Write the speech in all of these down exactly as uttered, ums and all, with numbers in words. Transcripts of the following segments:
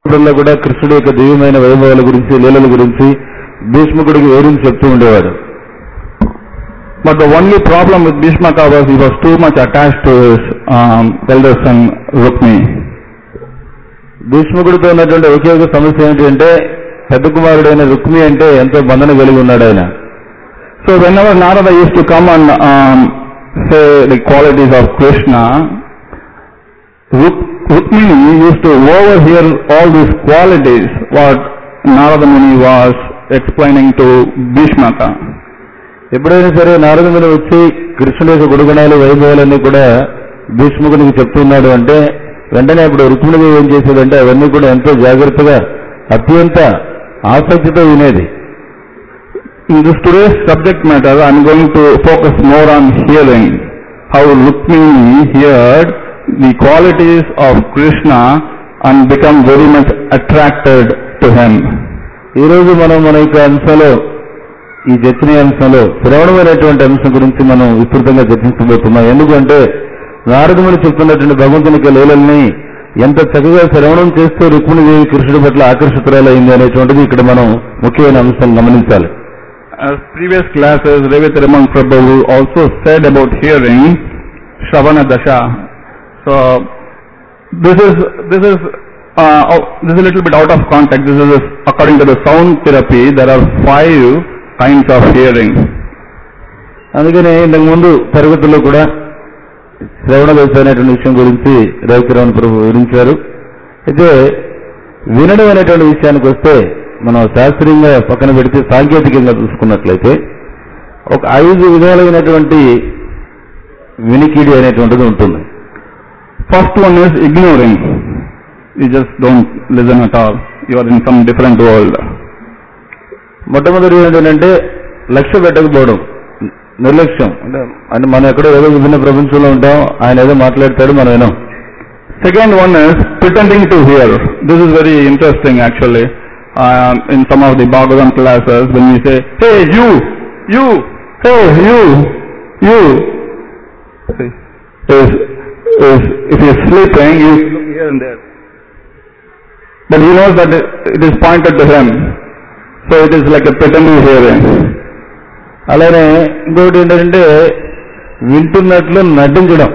కూడా కృష్ణుడి యొక్క దివ్యమైన వైభవాల గురించి లీలల గురించి భీష్ముడికి వివరించి చెప్తూ ఉండేవాడు. But the only problem with Bhishmaka was he was too much attached to his um, elder son Rukmi. భీష్ముడితో ఉన్నటువంటి ఒకే ఒక సమస్య ఏంటంటే పెద్ద కుమారుడైన రుక్మి అంటే ఎంతో బంధన కలిగి ఉన్నాడు ఆయన. So whenever Narada used to come and um, say the qualities of Krishna, Ruk Rukmini used to overhear all these qualities what Narada Muni was explaining to Bhishmaka. ఎప్పుడైనా సరే నారద ముని వచ్చి కృష్ణుడి యొక్క గుణగణాలు వైభవాలన్నీ కూడా భీష్ముడికి చెప్తున్నాడు అంటే వెంటనే అప్పుడు రుక్మిణి ఏం చేసేదంటే అవన్నీ కూడా ఎంతో జాగ్రత్తగా అత్యంత ఆసక్తితో వినేది. In this today's subject matter, I am going to focus more on hearing how Rukmini heard the qualities of Krishna and become very much attracted to him. ఈ రోజు మనం మన యొక్క అంశంలో ఈ చర్చనీయ అంశంలో శ్రవణమైనటువంటి అంశం గురించి మనం విస్తృతంగా చర్చించబోతున్నాం. ఎందుకంటే నారదుముని చెప్తున్నటువంటి భగవంతుని యొక్క లీలల్ని ఎంత చక్కగా శ్రవణం చేస్తూ రుక్మిణీదేవి కృష్ణుడి పట్ల ఆకర్షితురాలైంది అనేటువంటిది ఇక్కడ మనం ముఖ్యమైన అంశం గమనించాలి. As previous classes, Revit Raman Prabhu also said about hearing Shravana Dasha. So this is this is uh, oh, this is a little bit out of context. This is according to the sound therapy. There are five kinds of hearing. అందుకనే ఇంతకు ముందు తరగతుల్లో కూడా శ్రవణ దశ అనేటువంటి విషయం గురించి రవికిరణ్ ప్రభు వివరించారు. అయితే వినడం అనేటువంటి విషయానికి వస్తే మనం శాస్త్రీయంగా పక్కన పెడితే సాంకేతికంగా చూసుకున్నట్లయితే ఒక ఐదు విధాలైనటువంటి వినికిడి అనేటువంటిది ఉంటుంది. First one is ignoring. You just don't listen at all, you are in some different world. మొట్టమొదటి ఏంటంటే లక్ష్య పెట్టకపోవడం, నిర్లక్ష్యం. అంటే అంటే మనం ఎక్కడో ఏదో విభిన్న ప్రపంచంలో ఉంటాం, ఆయన ఏదో మాట్లాడతాడు, మనం వినాం. Second one is pretending to hear. This is very interesting actually. Uh, in some of the Bhagavatam classes, when you say, hey you, you, hey you, you, is, is, if he is sleeping, you look here and there. But he knows that it, it is pointed to him. So it is like a pretending hearing. అలానే ఇంకొకటి ఏంటంటే వింటున్నట్లు నటించడం.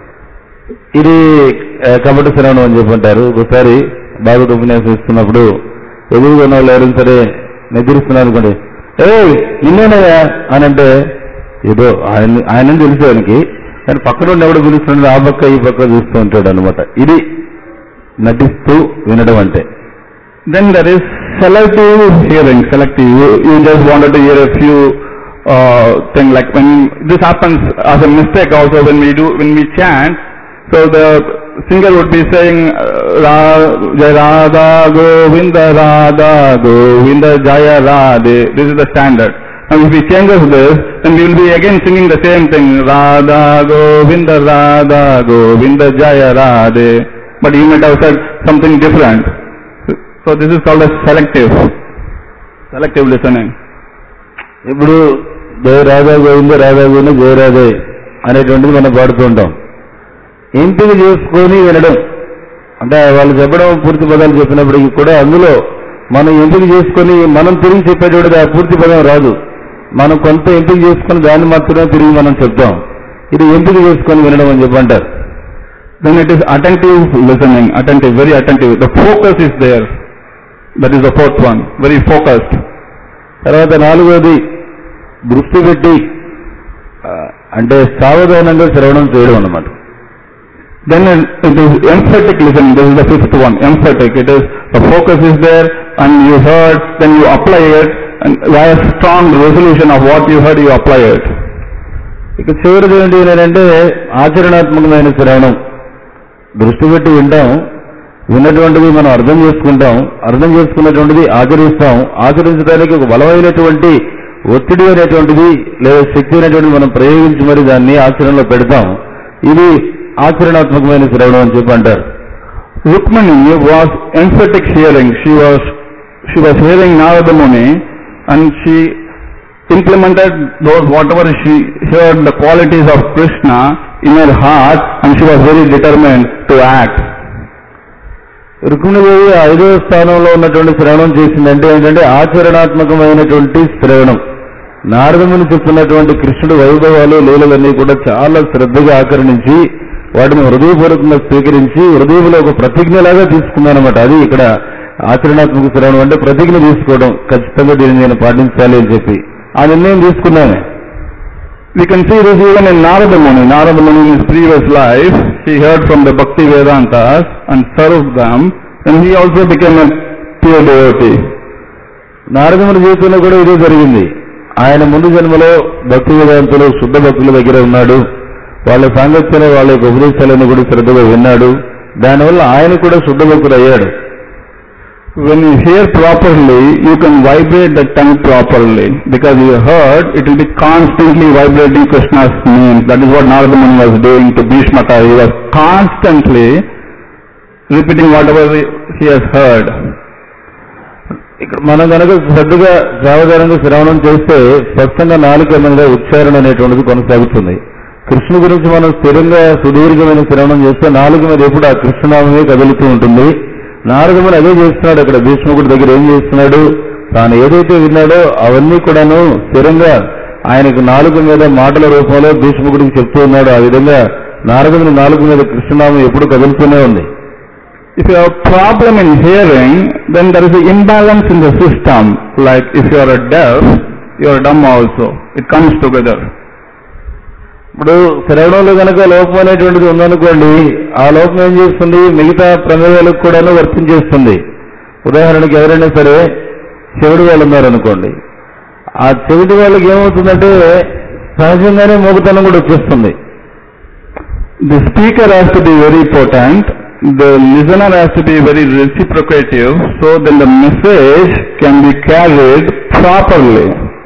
ఇది కపట శ్రవణం అని చెప్పంటారు. ఒకసారి భాగవత ఉపన్యాసం ఇస్తున్నప్పుడు ఎదురుగా ఉన్న వాళ్ళు ఎవరైనా సరే నిద్రిస్తున్నారు అనుకోండి, ఏ నిన్నేనయ్యా అని అంటే ఏదో ఆయన ఆయన తెలుసు ఆయనకి, కానీ పక్కన ఉండి ఎవడు పిలుస్తున్నాడు ఆ పక్క ఈ పక్క చూస్తూ ఉంటాడు అనమాట. ఇది నటిస్తూ వినడం అంటే. Then there is selective hearing. Selective, you just wanted to hear a few thing like when this happens as a mistake also when we do when we chant. So the singer would be saying Jaya Radha Govinda Radha Govinda Jaya Radhe. This is the standard. Now if we change this, then we will be again singing the same thing, Radha Govinda Radha Govinda Jaya Radhe. But you might have said something different. So this is called as selective. Selective listening. ఇప్పుడు జయ రాధా గోవింద రాధా గోవింద జయ రాధే అనేటువంటిది మనం పాడుతూ ఉంటాం. ఎంపిక చేసుకొని వినడం అంటే వాళ్ళు చెప్పడం పూర్తి పదాలు చెప్పినప్పటికీ కూడా అందులో మనం ఎంపిక చేసుకొని మనం తిరిగి చెప్పేటప్పుడు ఆ పూర్తి పదం రాదు. మనం కొంత ఎంపిక చేసుకుని దాన్ని మాత్రమే తిరిగి మనం చెప్తాం. ఇది ఎంపిక చేసుకొని వినడం అని చెప్పంటారు. Then it is attentive listening. Attentive, very attentive. The focus is there. That is the fourth one, very focused. తర్వాత నాలుగోది దృష్టి పెట్టి అంటే సావధానంగా శ్రవణం చేయడం అన్నమాట. Then it is emphatic listening. This is the fifth one, emphatic. It is the focus is there and you heard, then you apply it and you have a strong resolution of what you heard, you apply it. ఇక చివరిది ఏంటి అంటే ఆచరణాత్మకమైన శ్రవణం. దృష్టి పెట్టి వింటాం, విన్నటువంటిది మనం అర్థం చేసుకుంటాం, అర్థం చేసుకున్నటువంటిది ఆచరిస్తాం, ఆచరించడానికి ఒక బలమైనటువంటి ఒత్తిడి అనేటువంటిది లేదా శక్తి అనేటువంటిది మనం ప్రయోగించి మరి దాన్ని ఆచరణలో పెడతాం. ఇది ఆచరణాత్మకమైన శ్రవణం అని చెప్పి అంటారు. Rukmini was emphatic hearing. She was she was hearing Narada ముని and she implemented those whatever she heard the qualities of Krishna in her heart and she was very determined to act. Rukmini Devi ఐదో స్థానంలో ఉన్నటువంటి శ్రవణం చేసిందంటే ఏంటంటే ఆచరణాత్మకమైనటువంటి శ్రవణం. నారదముని చెప్తున్నటువంటి కృష్ణుడు వైభవాలు లీలలన్నీ కూడా చాలా శ్రద్ధగా ఆకర్ణించి వాటిని హృదయపూర్వకంగా స్వీకరించి హృదయంలో ఒక ప్రతిజ్ఞలాగా తీసుకున్నానమాట. అది ఇక్కడ ఆచరణాత్మక శ్రవణం అంటే ప్రతిజ్ఞ తీసుకోవడం, ఖచ్చితంగా దీన్ని నేను పాటించాలి అని చెప్పి ఆ నిర్ణయం తీసుకున్నాను. We can see this even in Narada Muni. Narada Muni in his previous life, he heard from the Bhakti Vedantas and served them, and he also became a pure devotee. Naradamuni జీవితంలో కూడా ఇదే జరిగింది. ఆయన ముందు జన్మలో భక్తి వేదాంతులు శుద్ధ భక్తుల దగ్గర ఉన్నాడు. వాళ్ళ సాంగత్యంలో వాళ్ళ యొక్క ఉపదేశాలను కూడా శ్రద్ధగా విన్నాడు. దానివల్ల ఆయన కూడా శుద్ధ భక్తుడు అయ్యాడు. When you hear properly, you can vibrate the tongue properly. Because you heard, it will be constantly vibrating Krishna's names. That is what Narada Muni was doing to Bhishmaka. He was constantly repeating whatever he has heard. ఇక్కడ మనం కనుక శ్రద్ధగా సావధానంగా శ్రవణం చేస్తే స్పష్టంగా నాలుక మీద ఉచ్చారణ అనేటువంటిది కొనసాగుతుంది. కృష్ణ గురించి మనం స్థిరంగా సుదీర్ఘమైన శ్రవణం చేస్తే నాలుక మీద ఎప్పుడు ఆ కృష్ణనామమే కదులుతూ ఉంటుంది. నారదముని అదే చేస్తున్నాడు. అక్కడ భీష్ముడి దగ్గర ఏం చేస్తున్నాడు, తాను ఏదైతే విన్నాడో అవన్నీ కూడాను స్థిరంగా ఆయనకు నాలుక మీద మాటల రూపంలో భీష్ముడికి చెప్తూ ఉన్నాడు. ఆ విధంగా నారదముని నాలుక మీద కృష్ణనామం ఎప్పుడు కదులుతూనే ఉంది. If you have a problem in hearing, then there is an imbalance in the system. Like if you are a deaf, you are dumb also. It comes together. ఇప్పుడు శ్రవణంలో కనుక లోపం అనేటువంటిది ఉందనుకోండి, ఆ లోపం ఏం చేస్తుంది, మిగతా ప్రమేయాలకు కూడాను వర్తించేస్తుంది. ఉదాహరణకి ఎవరైనా సరే చెవిటి వాళ్ళు ఉన్నారనుకోండి, ఆ చెవిటి వాళ్ళకి ఏమవుతుందంటే సహజంగానే మోగుతనం కూడా వచ్చేస్తుంది. The speaker has to be very potent. The listener has to be very reciprocative, so then the message can be carried properly.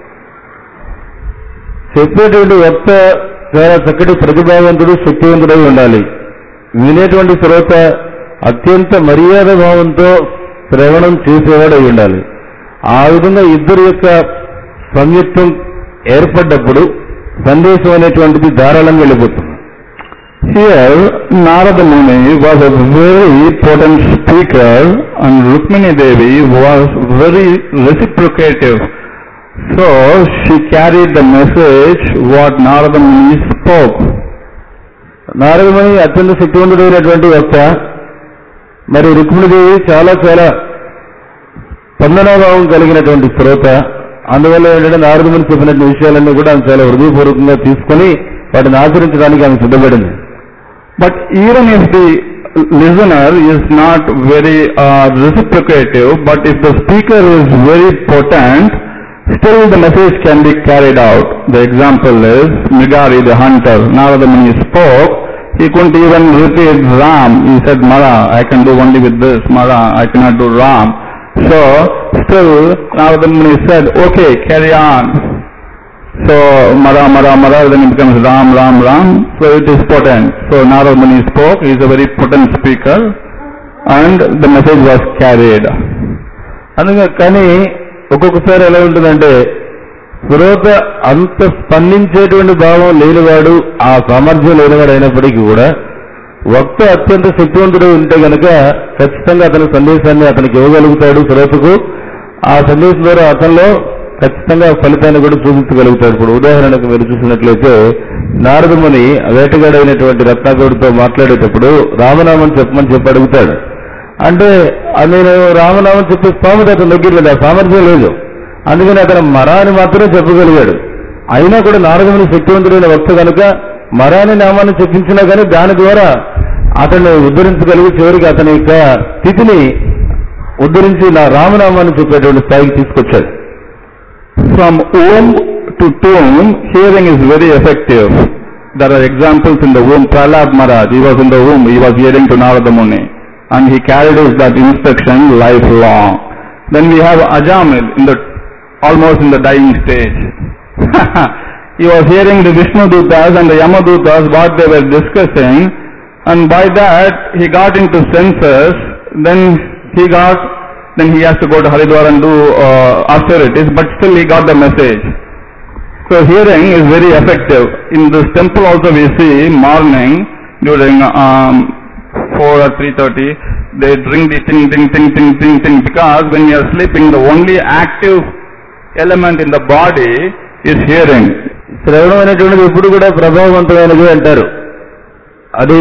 చెప్పేటువంటి వక్త చాలా చక్కటి ప్రతిభావంతుడు, శక్తివంతుడై ఉండాలి. వినేటువంటి శ్రోత అత్యంత మర్యాద భావంతో శ్రవణం చేసేవాడు అయి ఉండాలి. ఆ విధంగా ఇద్దరి యొక్క సంయుక్తం ఏర్పడ్డప్పుడు సందేశం అనేటువంటిది ధారాళంగా వెళ్ళిపోతుంది. Here, Narada Muni was a very potent speaker and Rukmini Devi was very reciprocative. So, she carried the message what Narada Muni spoke. Narada ముని అత్యంత శక్తివంతుడైనటువంటి వక్త, మరి రుక్మిణీదేవి చాలా చాలా స్పందనాభావం కలిగినటువంటి శ్రోత. అందువల్ల ఏంటంటే నారద ముని చెప్పినటువంటి విషయాలన్నీ కూడా ఆమె చాలా హృదయపూర్వకంగా తీసుకొని వాటిని ఆచరించడానికి ఆమె సిద్ధపడింది. But even if the listener is not very uh, reciprocative, but if the speaker is very potent, still the message can be carried out. The example is Mrigari the hunter. Narada Muni spoke, he couldn't even repeat Ram. He said, Mara, I can do only with this. Mara, I cannot do Ram. So, still Narada Muni said, okay, carry on. So, Mara, Mara, Mara, then it becomes Ram, Ram, Ram. So, it is potent. So, Narada Muni spoke, he is a very potent speaker and the message was carried. అందుకే కానీ ఒక్కొక్కసారి ఎలా ఉంటుందంటే శ్రోత అంత స్పందించేటువంటి భావం లేనివాడు, ఆ సామర్థ్యం లేనివాడు అయినప్పటికీ కూడా వక్త అత్యంత శక్తివంతుడు ఉంటే కనుక ఖచ్చితంగా అతని సందేశాన్ని అతనికి ఇవ్వగలుగుతాడు శ్రోతకు. ఆ సందేశం ద్వారా అతనిలో ఖచ్చితంగా ఫలితాన్ని కూడా చూపించగలుగుతాడు. ఇప్పుడు ఉదాహరణకు మీరు చూసినట్లయితే నారద ముని వేటగాడైనటువంటి రత్నాకరుడితో మాట్లాడేటప్పుడు రామనామం చెప్పమని చెప్పి అడుగుతాడు. అంటే నేను రామనామం చెప్పే స్థోమత అతను దగ్గర లేదు, ఆ సామర్థ్యం లేదు. అందుకని అతను మరాని మాత్రమే చెప్పగలిగాడు. అయినా కూడా నారద ముని శక్తివంతుడైన వక్త కనుక మరాని నామాన్ని చెప్పించినా కానీ దాని ద్వారా అతన్ని ఉద్ధరించగలిగి చివరికి అతని యొక్క స్థితిని ఉద్ధరించి నా రామనామాన్ని చెప్పేటువంటి స్థాయికి తీసుకొచ్చాడు. From womb to tomb, hearing is very effective. There are examples in the womb. Prahlad Maharaj, he was in the womb, he was hearing to Narada Muni, and he carried his that instruction lifelong. Then we have Ajamil, in the almost in the dying stage. He was hearing the Vishnu Dutas and the Yama Dutas, what they were discussing, and by that he got into senses. Then he got then he has to go to Haridwar and do uh, austerities, but still he got the message. So hearing is very effective. In this temple also we see morning during um, four or three thirty, they drink the ting, ting, ting, ting, ting, ting, because when you are sleeping, the only active element in the body is hearing. శ్రవణం అనేటువంటిది ఎప్పుడు కూడా ప్రభావవంతమైనది అంటారు. అది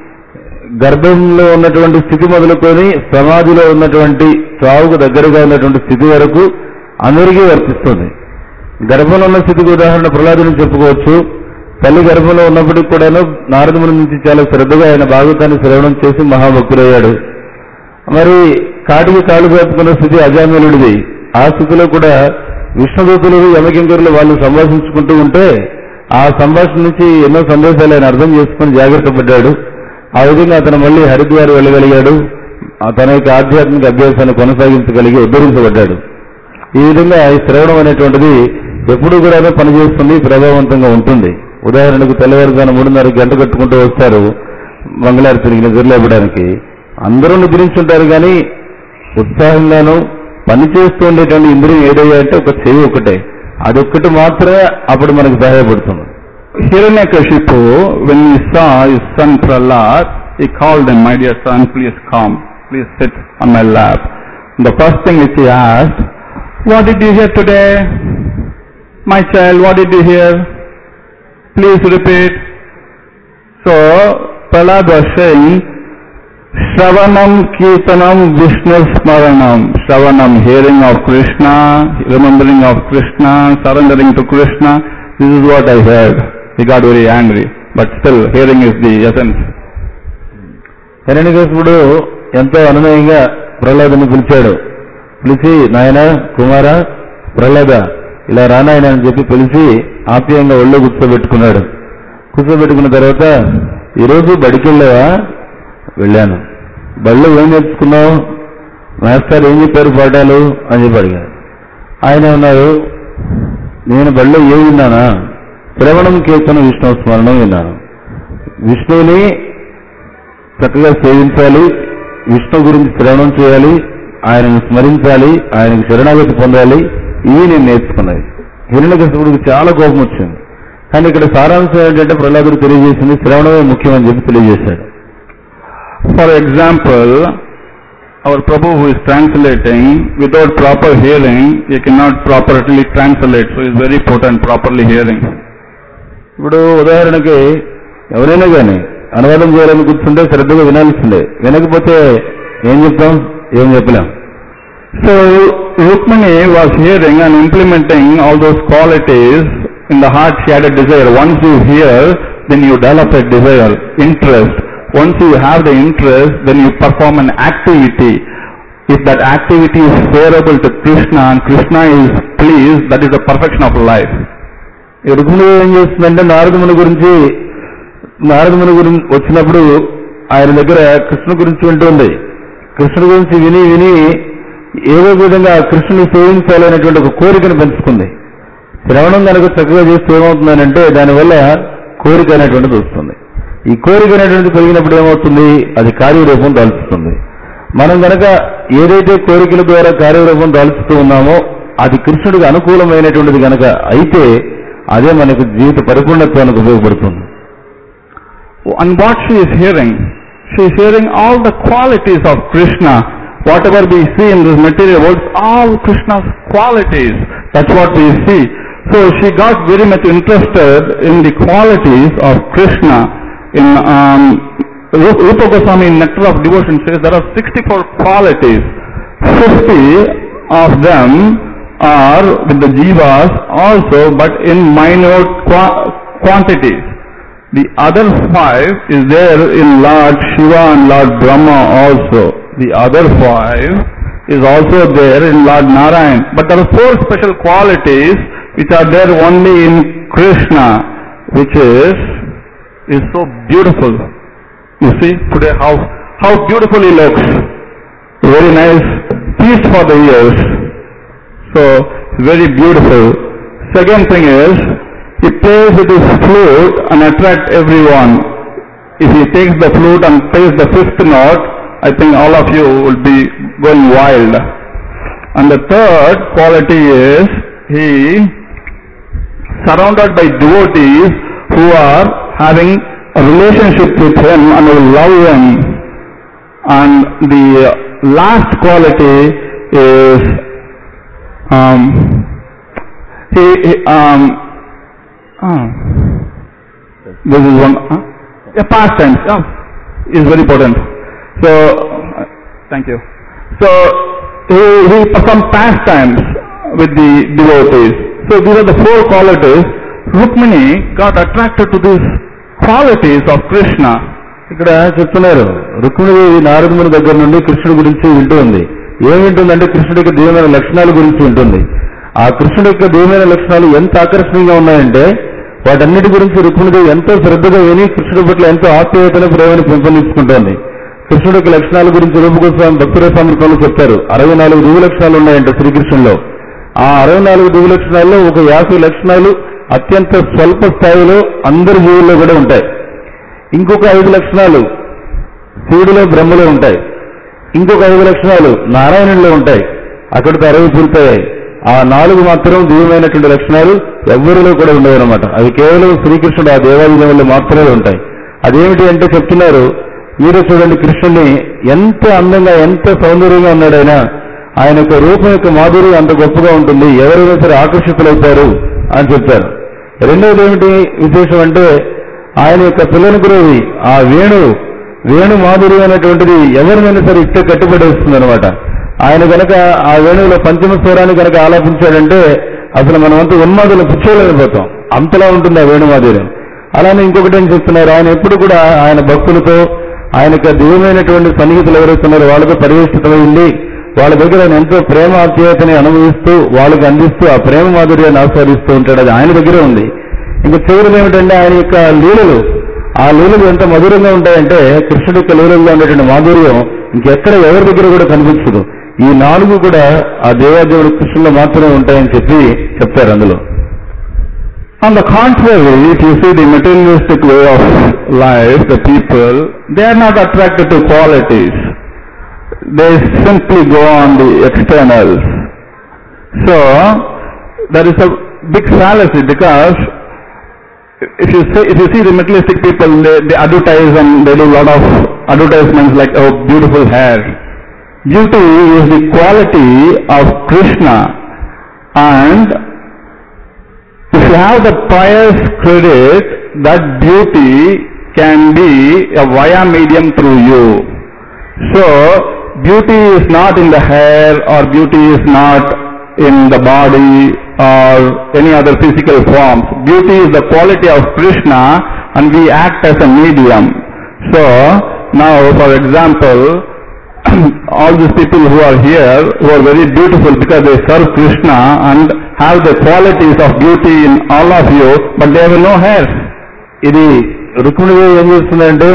గర్భంలో ఉన్నటువంటి స్థితి మొదలుకొని సమాధిలో ఉన్నటువంటి చావుకు దగ్గరగా ఉన్నటువంటి స్థితి వరకు అందరికీ వర్తిస్తుంది. గర్భంలో ఉన్న స్థితికి ఉదాహరణ ప్రహ్లాదుని చెప్పుకోవచ్చు. తల్లి గర్భంలో ఉన్నప్పటికీ కూడాను నారదముని నుంచి చాలా శ్రద్ధగా ఆయన భాగవతాన్ని శ్రవణం చేసి మహాభక్తులయ్యాడు. మరి కాటికి కాళ్ళు కట్టుకున్న స్థితి అజామిలుడిది. ఆ స్థితిలో కూడా విష్ణుదూతులు యమకింకరులు వాళ్ళు సంభాషించుకుంటూ ఉంటే ఆ సంభాషణ నుంచి ఎన్నో సందేశాలు ఆయన అర్థం చేసుకుని జాగ్రత్త పడ్డాడు. ఆ విధంగా అతను మళ్ళీ హరిద్వార్ వెళ్ళగలిగాడు. తన యొక్క ఆధ్యాత్మిక అభ్యాసాన్ని కొనసాగించగలిగి ఉద్ధరించబడ్డాడు. ఈ విధంగా ఈ శ్రవణం అనేటువంటిది ఎప్పుడు కూడా పనిచేస్తుంది, ప్రభావవంతంగా ఉంటుంది. ఉదాహరణకు తెల్లవారుజాన మూడున్నర గంట కట్టుకుంటూ వస్తారు మంగళారతికి నిద్రలేపడానికి. అందరూ నిద్రించుంటారు కానీ ఉత్సాహంగాను పనిచేస్తూ ఉండేటువంటి ఇంద్రియం ఏదయ్యా అంటే ఒక చెవి ఒకటే, అదొక్కటి మాత్రమే అప్పుడు మనకు సహాయపడుతుంది. Hiranyakashipu, when he saw his son Prahlad, he called him, "My dear son, please come, please sit on my lap." The first thing which he asked, "What did you hear today? My child, what did you hear? Please repeat." So, Prahlad was saying, Shravanam Kirtanam Vishnu Smaranam. Shravanam, hearing of Krishna, remembering of Krishna, surrendering to Krishna. This is what I heard. He got very angry, but still hearing is the essence. హిరణ్యకశిపుడు ఎంతో అనునయంగా ప్రహ్లాదుని పిలిచాడు. పిలిచి, నాయన కుమార ప్రహ్లాద ఇలా రానాయన అని చెప్పి పిలిచి ఆప్యాయంగా ఒళ్ళో కూర్చోబెట్టుకున్నాడు. కూర్చోబెట్టుకున్న తర్వాత, ఈరోజు బడికి వెళ్ళావా? వెళ్ళాను. బడిలో ఏం నేర్చుకున్నావు? మాస్టర్ ఏం చెప్పారు పాఠాలు అని చెప్పి అడిగారు. ఆయన ఉన్నారు, నేను బడిలో ఏం విన్నానా? శ్రవణం కీర్తనం విష్ణు స్మరణం విన్నాను. విష్ణువుని చక్కగా సేవించాలి, విష్ణు గురించి శ్రవణం చేయాలి, ఆయనను స్మరించాలి, ఆయనకు శరణాగతి పొందాలి, ఇవి నేను నేర్చుకున్నాయి. హిరణ్యకశిపుడికి చాలా కోపం వచ్చింది. కానీ ఇక్కడ సారాంశం ఏంటంటే ప్రహ్లాదుడు తెలియజేసింది శ్రవణమే ముఖ్యమని చెప్పి తెలియజేశాడు. For example, our Prabhu who is translating, without proper hearing, he cannot properly translate. So he is very important properly hearing. ఇప్పుడు ఉదాహరణకి ఎవరైనా కానీ అనువాదం చేయాలని కూర్చుంటే శ్రద్ధగా వినాల్సిందే. వినకపోతే ఏం చెప్తాం? ఏం చెప్పలేం. So Rukmini was hearing and implementing all those qualities in the heart. She had a desire. Once you hear, then you develop a desire, interest. Once you have the interest, then you perform an activity. If that activity is favorable to Krishna and Krishna is pleased, that is the perfection of life. ఈ రుక్మిణి ఏం చేస్తుందంటే నారదముని గురించి నారదముని గురించి వచ్చినప్పుడు ఆయన దగ్గర కృష్ణ గురించి వింటుంది. కృష్ణుడి గురించి విని విని ఏదో విధంగా కృష్ణుని సేవించాలనేటువంటి ఒక కోరికను పెంచుకుంది. శ్రవణం కనుక చక్కగా చేస్తే ఏమవుతుందనంటే దానివల్ల కోరిక అనేటువంటిది వస్తుంది. ఈ కోరిక అనేటువంటిది కలిగినప్పుడు ఏమవుతుంది? అది కార్యరూపం దాల్చుతుంది. మనం కనుక ఏదైతే కోరికల ద్వారా కార్యరూపం దాల్చుతూ ఉన్నామో అది కృష్ణుడికి అనుకూలమైనటువంటిది కనుక అయితే అదే మనకు జీవిత పరిపూర్ణత్వానికి ఉపయోగపడుతుంది. And what she is hearing? She is hearing all the qualities of Krishna. Whatever we see in this material world, all Krishna's qualities. That's what we see. So she got very much interested in the qualities of Krishna. In um, Rupa Goswami in Nectar of Devotion says there are sixty-four qualities. fifty of them are with the jivas also, but in minute qua- quantities. The other five is there in Lord Shiva and Lord Brahma also. The other five is also there in Lord Narayan. But there are four special qualities which are there only in Krishna, which is is so beautiful. You see today how how beautiful he looks. Very nice piece for the ears. So very beautiful. Second thing is he plays with his flute and attracts everyone. If he takes the flute and plays the fifth note, I think all of you will be going wild. And the third quality is he surrounded by devotees who are having a relationship with him and will love him. And the last quality is um, he, he um, uh, this is one uh, yeah, past tense uh, is very important. So uh, thank you. So he, he performed pastimes with the devotees. So these are the four qualities. Rukmini got attracted to these qualities of Krishna. ఇక్కడ చెప్తున్నారు రుక్మిణీదేవి నారదముని దగ్గర నుండి కృష్ణుడి గురించి వింటూ ఉంది. ఏం వింటుందంటే కృష్ణుడి యొక్క దివ్యమైన లక్షణాల గురించి వింటుంది. ఆ కృష్ణుడి యొక్క దివ్యమైన లక్షణాలు ఎంత ఆకర్షణీయంగా ఉన్నాయంటే వాటన్నిటి గురించి రుక్మిణీదేవి ఎంతో శ్రద్ధగా విని కృష్ణుడి పట్ల ఎంతో ఆప్యాయతను ప్రేమను పెంపొందించుకుంటోంది. కృష్ణుడి యొక్క లక్షణాల గురించి రూపగోస్వామి భక్తురసామృతంలో చెప్తారు. అరవై నాలుగు దివ్య లక్షణాలు ఉన్నాయంట శ్రీకృష్ణుల్లో. ఆ అరవై నాలుగు దివ్య లక్షణాల్లో ఒక యాభై లక్షణాలు అత్యంత స్వల్ప స్థాయిలో అందరి జీవుల్లో కూడా ఉంటాయి. ఇంకొక ఐదు లక్షణాలు శివుడిలో బ్రహ్మలో ఉంటాయి. ఇంకొక ఐదు లక్షణాలు నారాయణుల్లో ఉంటాయి. అక్కడితో అరవై పూర్తయ్యాయి. ఆ నాలుగు మాత్రం దివ్యమైనటువంటి లక్షణాలు ఎవరిలో కూడా ఉండవన్నమాట. అవి కేవలం శ్రీకృష్ణుడు ఆ దేవాలయంలో మాత్రమే ఉంటాయి. అదేమిటి అంటే చెప్తున్నారు, మీరే చూడండి కృష్ణుడిని ఎంత అందంగా ఎంత సౌందర్యంగా ఉన్నాడైనా ఆయన యొక్క రూపం యొక్క మాధుర్యం అంత గొప్పగా ఉంటుంది, ఎవరైనా సరే ఆకర్షితులవుతారు అని చెప్తారు. రెండవది ఏమిటి విశేషం అంటే ఆయన యొక్క పిల్లని గురువు ఆ వేణు వేణు మాధుర్యం అనేటువంటిది ఎవరినైనా సరే ఇట్టే కట్టుబడేస్తుంది అనమాట. ఆయన కనుక ఆ వేణువులో పంచమ స్వరాన్ని కనుక ఆలాపించాడంటే అసలు మనమంతా ఉన్మాదులు పుచ్చేయలేకపోతాం, అంతలా ఉంటుంది ఆ వేణు మాధుర్యం. అలానే ఇంకొకటి ఏం చెప్తున్నారు, ఆయన ఎప్పుడు కూడా ఆయన భక్తులతో ఆయన యొక్క దివ్యమైనటువంటి సన్నిహితులు ఎవరైతున్నారో వాళ్ళతో పరివేష్టితమైంది, వాళ్ళ దగ్గర ఆయన ఎంతో ప్రేమ ఆప్యాయతని అనుభవిస్తూ వాళ్ళకి అందిస్తూ ఆ ప్రేమ మాధుర్యాన్ని ఆస్వాదిస్తూ ఉంటాడు. అది ఆయన దగ్గరే ఉంది. ఇంకా చివరిది ఏమిటంటే ఆయన యొక్క లీలలు, ఆ లీలలు ఎంత మధురంగా ఉంటాయంటే కృష్ణుడి యొక్క లీలల్లో ఉండేటువంటి మాధుర్యం ఇంకెక్కడ ఎవరి దగ్గర కూడా కనిపించదు. ఈ నాలుగు కూడా ఆ దేవాదేవుడు కృష్ణుల్లో మాత్రమే ఉంటాయని చెప్పి చెప్తారు అందులో. On the contrary, if you see the materialistic way of life, the people, they are not attracted to qualities. They simply go on the externals. So, there is a big fallacy because if you say, if you see the materialistic people, they, they advertise and they do a lot of advertisements like, oh, beautiful hair. Beauty is the quality of Krishna, and if you have the pious credit, that beauty can be a via medium through you. So, beauty is not in the hair, or beauty is not in the body or any other physical forms. Beauty is the quality of Krishna and we act as a medium. So, now for example, all these people who are here, who are very beautiful because they serve Krishna and have the qualities of beauty in all of you, but they have no hair. ఇది రుక్మిణీదేవి ఏం చేస్తుందంటే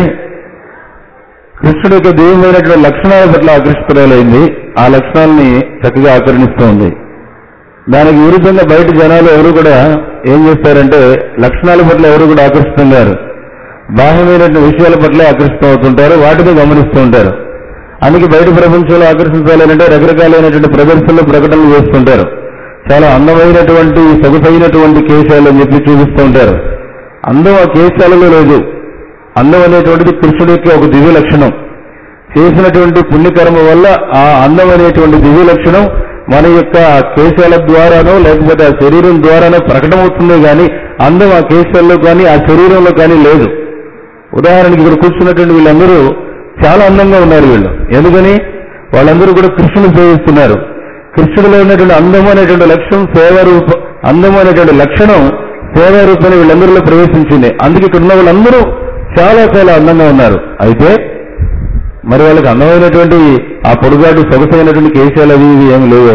కృష్ణుడి యొక్క దివ్యమైనటువంటి లక్షణాల పట్ల ఆకర్షితురాలైంది. ఆ లక్షణాలని చక్కగా ఆకర్ణిస్తోంది. దానికి విరుద్ధంగా బయట జనాలు ఎవరు కూడా ఏం చేస్తారంటే లక్షణాల పట్ల ఎవరు కూడా ఆకర్షితం గారు, బాహ్యమైనటువంటి విషయాల పట్ల ఆకర్షితం అవుతుంటారు, వాటిని గమనిస్తూ ఉంటారు. అందుకే బయట ప్రపంచంలో ఆకర్షించాలంటే రకరకాలైనటువంటి ప్రదర్శనలు ప్రకటనలు చేస్తుంటారు. చాలా అందమైనటువంటి సొగసైనటువంటి కేశాలు అని చెప్పి చూపిస్తూ ఉంటారు. అందం ఆ కేశాలలో లేదు. అందం అనేటువంటిది కృష్ణుడి యొక్క ఒక దివ్య లక్షణం. చేసినటువంటి పుణ్యకర్మ వల్ల ఆ అందం అనేటువంటి దివ్య లక్షణం మన యొక్క కేశాల ద్వారానో లేకపోతే ఆ శరీరం ద్వారానో ప్రకటమవుతుందే కానీ అందం ఆ కేశాల్లో కానీ ఆ శరీరంలో కానీ లేదు. ఉదాహరణకి ఇక్కడ కూర్చున్నటువంటి వీళ్ళందరూ చాలా అందంగా ఉన్నారు. వీళ్ళు ఎందుకని వాళ్ళందరూ కూడా కృష్ణుని సేవిస్తున్నారు. కృష్ణుడిలో ఉన్నటువంటి అందం అనేటువంటి లక్షణం సేవారూప అందం అనేటువంటి లక్షణం సేవారూపాన్ని వీళ్ళందరిలో ప్రవేశించింది. అందుకే ఇక్కడ ఉన్న వాళ్ళందరూ చాలా చాలా అందంగా ఉన్నారు. అయితే మరి వాళ్ళకి అందమైనటువంటి ఆ పొడుగాటు సొగసైనటువంటి కేశాలు అవి ఇవి ఏమి లేవే.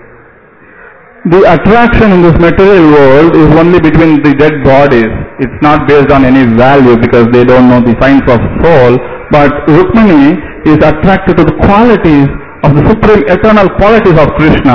The attraction in this material world is only between the dead bodies. It's not based on any value because they don't know the science of soul. But Rukmini is attracted to the qualities of the supreme eternal qualities of Krishna.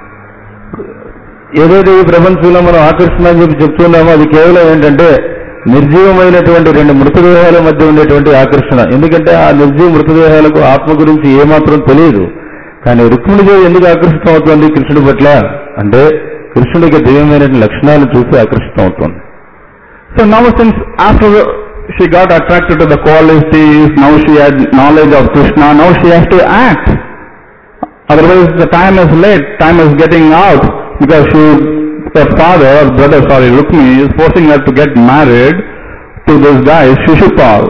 ఏదైతే ఈ ప్రపంచంలో మనం ఆకర్షణ అని చెప్పి చెప్తున్నామో అది కేవలం ఏంటంటే నిర్జీవమైనటువంటి రెండు మృతదేహాల మధ్య ఉండేటువంటి ఆకర్షణ. ఎందుకంటే ఆ నిర్జీవ మృతదేహాలకు ఆత్మ గురించి ఏమాత్రం తెలియదు. కానీ రుక్మిణీదేవి ఎందుకు ఆకర్షితం అవుతుంది కృష్ణుడి పట్ల అంటే కృష్ణుడికి దివ్యమైనటువంటి లక్షణాలను చూసి ఆకర్షితం అవుతుంది. So now since after she got attracted to the qualities, now she had knowledge of Krishna, now she has to act. Otherwise the time is late, time is getting out, because she, her father, or brother, sorry, Rukmini, is forcing her to get married to this guy, Shishupal.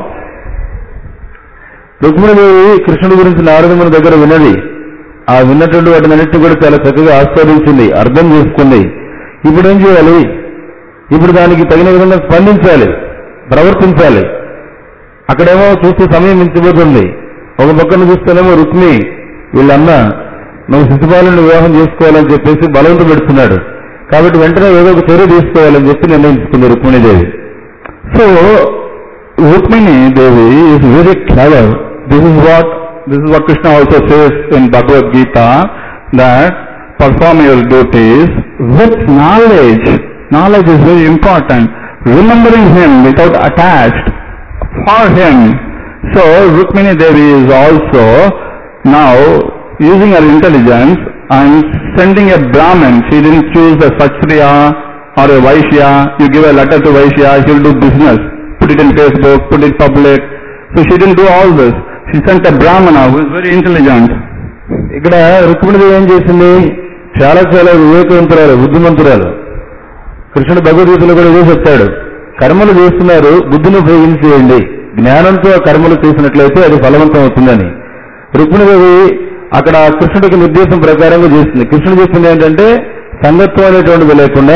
Rukmini Devi కృష్ణుడి గురించి నారదముని దగ్గర విన్నది. ఆ విన్నటువంటి వాటినన్నింటినీ కూడా చాలా చక్కగా ఆస్వాదించింది, అర్థం చేసుకుంది. ఇప్పుడు ఏం చేయాలి? ఇప్పుడు దానికి తగిన విధంగా స్పందించాలి, ప్రవర్తించాలి. అక్కడేమో చూస్తే సమయం మించిపోతుంది. ఒక పక్కన చూస్తేనేమో రుక్మి వీళ్ళన్న నువ్వు శిశుపాలుని వివాహం చేసుకోవాలని చెప్పేసి బలవంతం పెడుతున్నాడు. కాబట్టి వెంటనే ఏదో ఒక చర్య తీసుకోవాలని చెప్పి నిర్ణయించుకుంది Rukminidevi. So Rukmini Devi is very clever. This is what this is what Krishna also says in Bhagavad Gita, that perform your duties with knowledge. Knowledge is very important. Remembering him without attached for him. So Rukmini Devi is also now using her intelligence and sending a Brahmin. She didn't choose a Saksriya or a Vaishya. You give a letter to Vaishya, he will do business. Put it in Facebook, put it public. So she didn't do all this. She sent a Brahmana who is very intelligent. ఇక్కడ రుక్మిణీదేవి ఏం చేసింది? చాలా చాలా వివేకవంతురాలు, బుద్ధిమంతురాలు. కృష్ణుడు భగవద్గీతలో కూడా ఇదే చెప్తాడు, కర్మలు చేస్తున్నారు, బుద్ధిని ఉపయోగించి చేయండి. జ్ఞానంతో ఆ కర్మలు చేసినట్లయితే అది ఫలవంతం అవుతుందని. రుక్మిణీదేవి అక్కడ కృష్ణుడికి నిర్దేశం ప్రకారంగా చేస్తుంది. కృష్ణుడు చెప్పింది ఏంటంటే, సంగత్వం అనేటువంటిది లేకుండా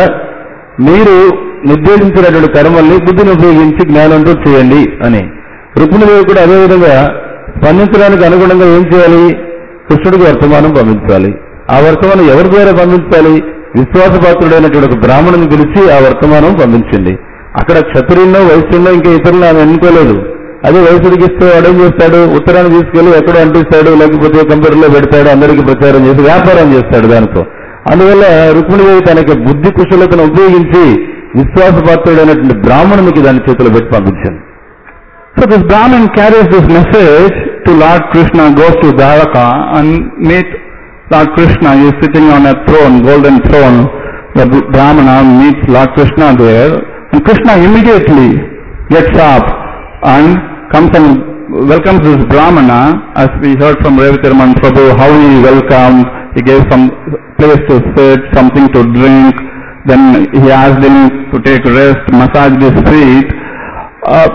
మీరు నిర్దేశించినటువంటి కర్మల్ని బుద్ధిని ఉపయోగించి జ్ఞానంతో చేయండి అని. రుక్మిణీదేవి కూడా అదేవిధంగా స్పందించడానికి అనుగుణంగా ఏం చేయాలి? కృష్ణుడికి వర్తమానం పంపించాలి. ఆ వర్తమానం ఎవరి ద్వారా పంపించాలి? విశ్వాసపాత్రుడైనటువంటి ఒక బ్రాహ్మణుని పిలిచి ఆ వర్తమానం పంపించింది. అక్కడ క్షత్రియుల్లో వైశ్యుల్లో ఇంకా ఇతరులు ఆమె ఎన్నుకోలేదు. అదే వైశ్యుడికి ఇస్తే వాడేం చేస్తాడు? ఉత్తరాన్ని తీసుకెళ్లి ఎక్కడో అంటిస్తాడు, లేకపోతే కంప్యూటర్లో పెడతాడు, అందరికీ ప్రచారం చేసి వ్యాపారం చేస్తాడు దానితో. అందువల్ల రుక్మిణీదేవి తనకి బుద్ధి కుశలతను ఉపయోగించి విశ్వాసపాత్రుడైనటువంటి బ్రాహ్మణునికి దాని చేతిలో పెట్టి పంపించింది. So this Brahmin carries this message to Lord Krishna, goes to Dwaraka and meet Lord Krishna. He is sitting on a throne, golden throne. The Brahmana meets Lord Krishna there, and Krishna immediately gets up and comes and welcomes this Brahmana, as we heard from Revitiraman Prabhu, how he welcomed. He gave some place to sit, something to drink. Then he asked him to take rest, massage his feet. Uh,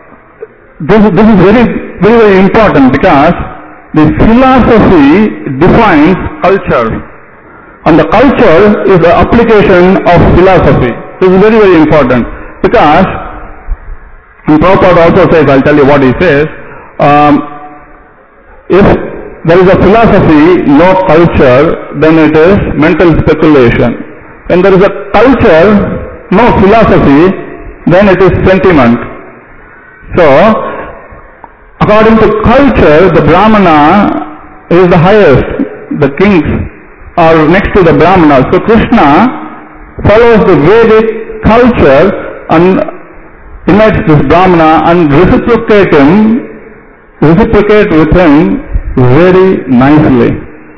this, this is very, very, very important, because the philosophy defines culture, and the culture is the application of philosophy. This is very, very important, because and Prabhupada also says, I'll tell you what he says, um, if there is a philosophy, no culture, then it is mental speculation. When there is a culture, no philosophy, then it is sentiment. So, according to culture, the Brahmana is the highest. The kings are next to the Brahmana. So Krishna follows the Vedic culture and invites this Brahmana and reciprocate him, reciprocate with him very nicely.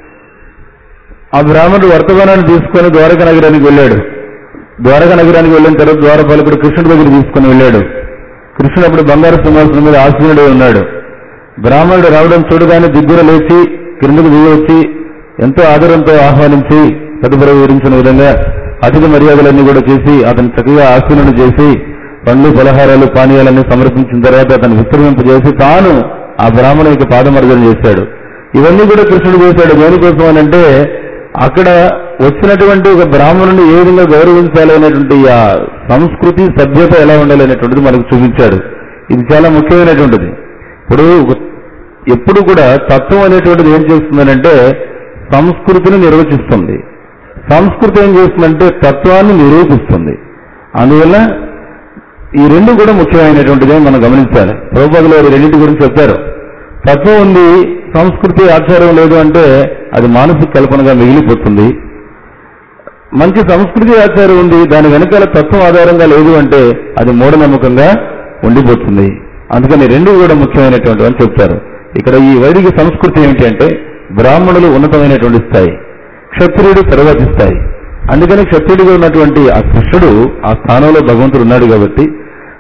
ఆ బ్రాహ్మణుడు వర్తమానాన్ని తీసుకుని ద్వారక నగరానికి వెళ్ళాడు. ద్వారక నగరానికి వెళ్ళిన తర్వాత ద్వారపాలకుడు కృష్ణుడి దగ్గర తీసుకుని వెళ్ళాడు. కృష్ణుడు అప్పుడు బంగారు సింహాసనం మీద ఆసీనుడై ఉన్నాడు. బ్రాహ్మణుడు రావడం చూడగానే దిగ్గున లేచి క్రిందకు దిగి వచ్చి ఎంతో ఆదరంతో ఆహ్వానించి తదుపరి వివరించిన విధంగా అతిథి మర్యాదలన్నీ కూడా చేసి అతను చక్కగా ఆసీనుడు చేసి పండ్లు పలహారాలు పానీయాలన్నీ సమర్పించిన తర్వాత అతను విశ్రమింపజేసి తాను ఆ బ్రాహ్మణునికి పాదమర్దన చేశాడు. ఇవన్నీ కూడా కృష్ణుడు చేశాడు. దేనికోసం అని అంటే, అక్కడ వచ్చినటువంటి ఒక బ్రాహ్మణుని ఏ విధంగా గౌరవించాలి అనేటువంటి ఆ సంస్కృతి సభ్యత ఎలా ఉండాలి అనేటువంటిది మనకు చూపించాడు. ఇది చాలా ముఖ్యమైనటువంటిది. ఇప్పుడు ఎప్పుడు కూడా తత్వం అనేటువంటిది ఏం చేస్తుందనంటే సంస్కృతిని నిర్వచిస్తుంది. సంస్కృతి ఏం చేస్తుందంటే తత్వాన్ని నిరూపిస్తుంది. అందువల్ల ఈ రెండు కూడా ముఖ్యమైనటువంటిది మనం గమనించాలి. ప్రభుపాదులు వారు రెండింటి గురించి చెప్పారు. తత్వం ఉంది, సంస్కృతి ఆచారం లేదు అంటే అది మానసిక కల్పనగా మిగిలిపోతుంది. మంచి సంస్కృతి ఆచారం ఉంది, దాని వెనకాల తత్వం ఆధారంగా లేదు అంటే అది మూఢనమ్మకంగా ఉండిపోతుంది. అందుకని రెండు కూడా ముఖ్యమైనటువంటి అని చెప్తారు. ఇక్కడ ఈ వైదిక సంస్కృతి ఏమిటి అంటే బ్రాహ్మణులు ఉన్నతమైనటువంటి స్థాయి, క్షత్రియుడు తర్వాతి స్థాయి. అందుకని క్షత్రియుడిగా ఉన్నటువంటి ఆ కృష్ణుడు ఆ స్థానంలో భగవంతుడు ఉన్నాడు కాబట్టి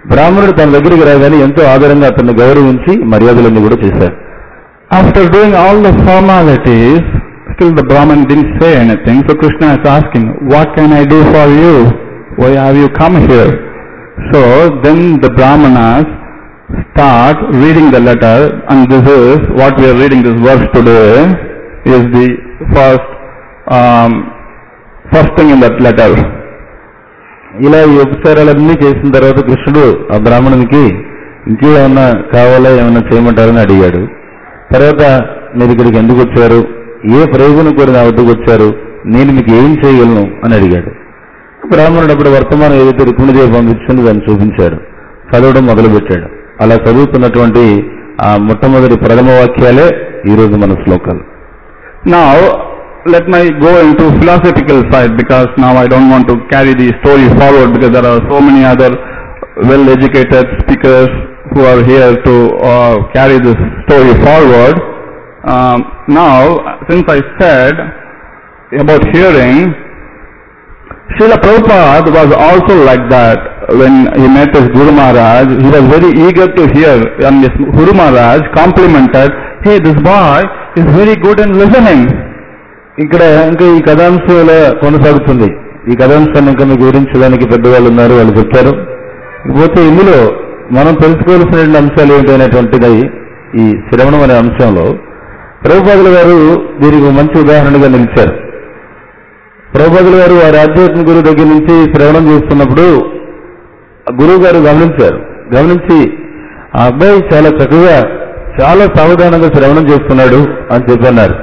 బ్రాహ్మణుడు తన దగ్గరికి రాగానే ఎంతో ఆదరంగా అతన్ని గౌరవించి మర్యాదలన్నీ కూడా చేశారు. After doing all the formalities, still the Brahman didn't say anything. So Krishna is asking, what can I do for you? Why have you come here? So then the Brahmanas start reading the letter, and this is what we are reading this verse today, is the first um, first thing in that letter. ఇలా ఈ ఉపచారాలన్నీ చేసిన తర్వాత కృష్ణుడు ఆ బ్రాహ్మణునికి ఇంకేమన్నా కావాలా ఏమన్నా చేయమంటారని అడిగాడు. తర్వాత మీరు ఇక్కడికి ఎందుకు వచ్చారు, ఏ ప్రయోజనం కోరి నా వద్దకు వచ్చారు, నేను మీకు ఏం చేయగలను అని అడిగాడు. బ్రాహ్మణుడు అప్పుడు వర్తమానం ఏదైతే రుక్మిణీదేవి పంపించిందో దాన్ని చూపించాడు. చదవడం మొదలుపెట్టాడు. అలా చదువుతున్నటువంటి ఆ మొట్టమొదటి ప్రథమ వాక్యాలే ఈరోజు మన శ్లోకాలు. Now let me go into philosophical side, because now I don't want to carry the story forward, because there are so many other well educated speakers who are here to uh, carry this story forward. Um, now, since I said about hearing, Srila Prabhupada was also like that. When he met his Guru Maharaj, he was very eager to hear, and his Guru Maharaj complimented, hey, this boy is very good in listening. ఇక్కడ ఇంకా ఈ కథాంశంలో కొనసాగుతుంది. ఈ కథాంశాన్ని ఇంకా మీకు వివరించడానికి పెద్దవాళ్ళు ఉన్నారు, వాళ్ళు చెప్పారు. ఇకపోతే ఇందులో మనం తెలుసుకోవాల్సిన అంశాలు ఏంటనేటువంటిది ఈ శ్రవణం అనే అంశంలో ప్రభుపాదుల గారు దీనికి మంచి ఉదాహరణగా నిలిచారు. ప్రభుపాదుల గారు వారి ఆధ్యాత్మిక గురువు దగ్గర నుంచి శ్రవణం చేస్తున్నప్పుడు గురువు గారు గమనించారు. గమనించి ఆ అబ్బాయి చాలా చక్కగా చాలా సావధానంగా శ్రవణం చేస్తున్నాడు అని చెప్పన్నారు.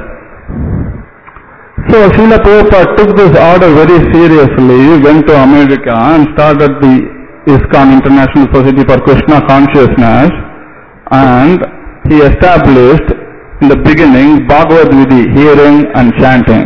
So Srila Prabhupada took this order very seriously, went to America and started the ISKCON, International Society for Krishna Consciousness, and he established in the beginning Bhagavad Gita, hearing and chanting.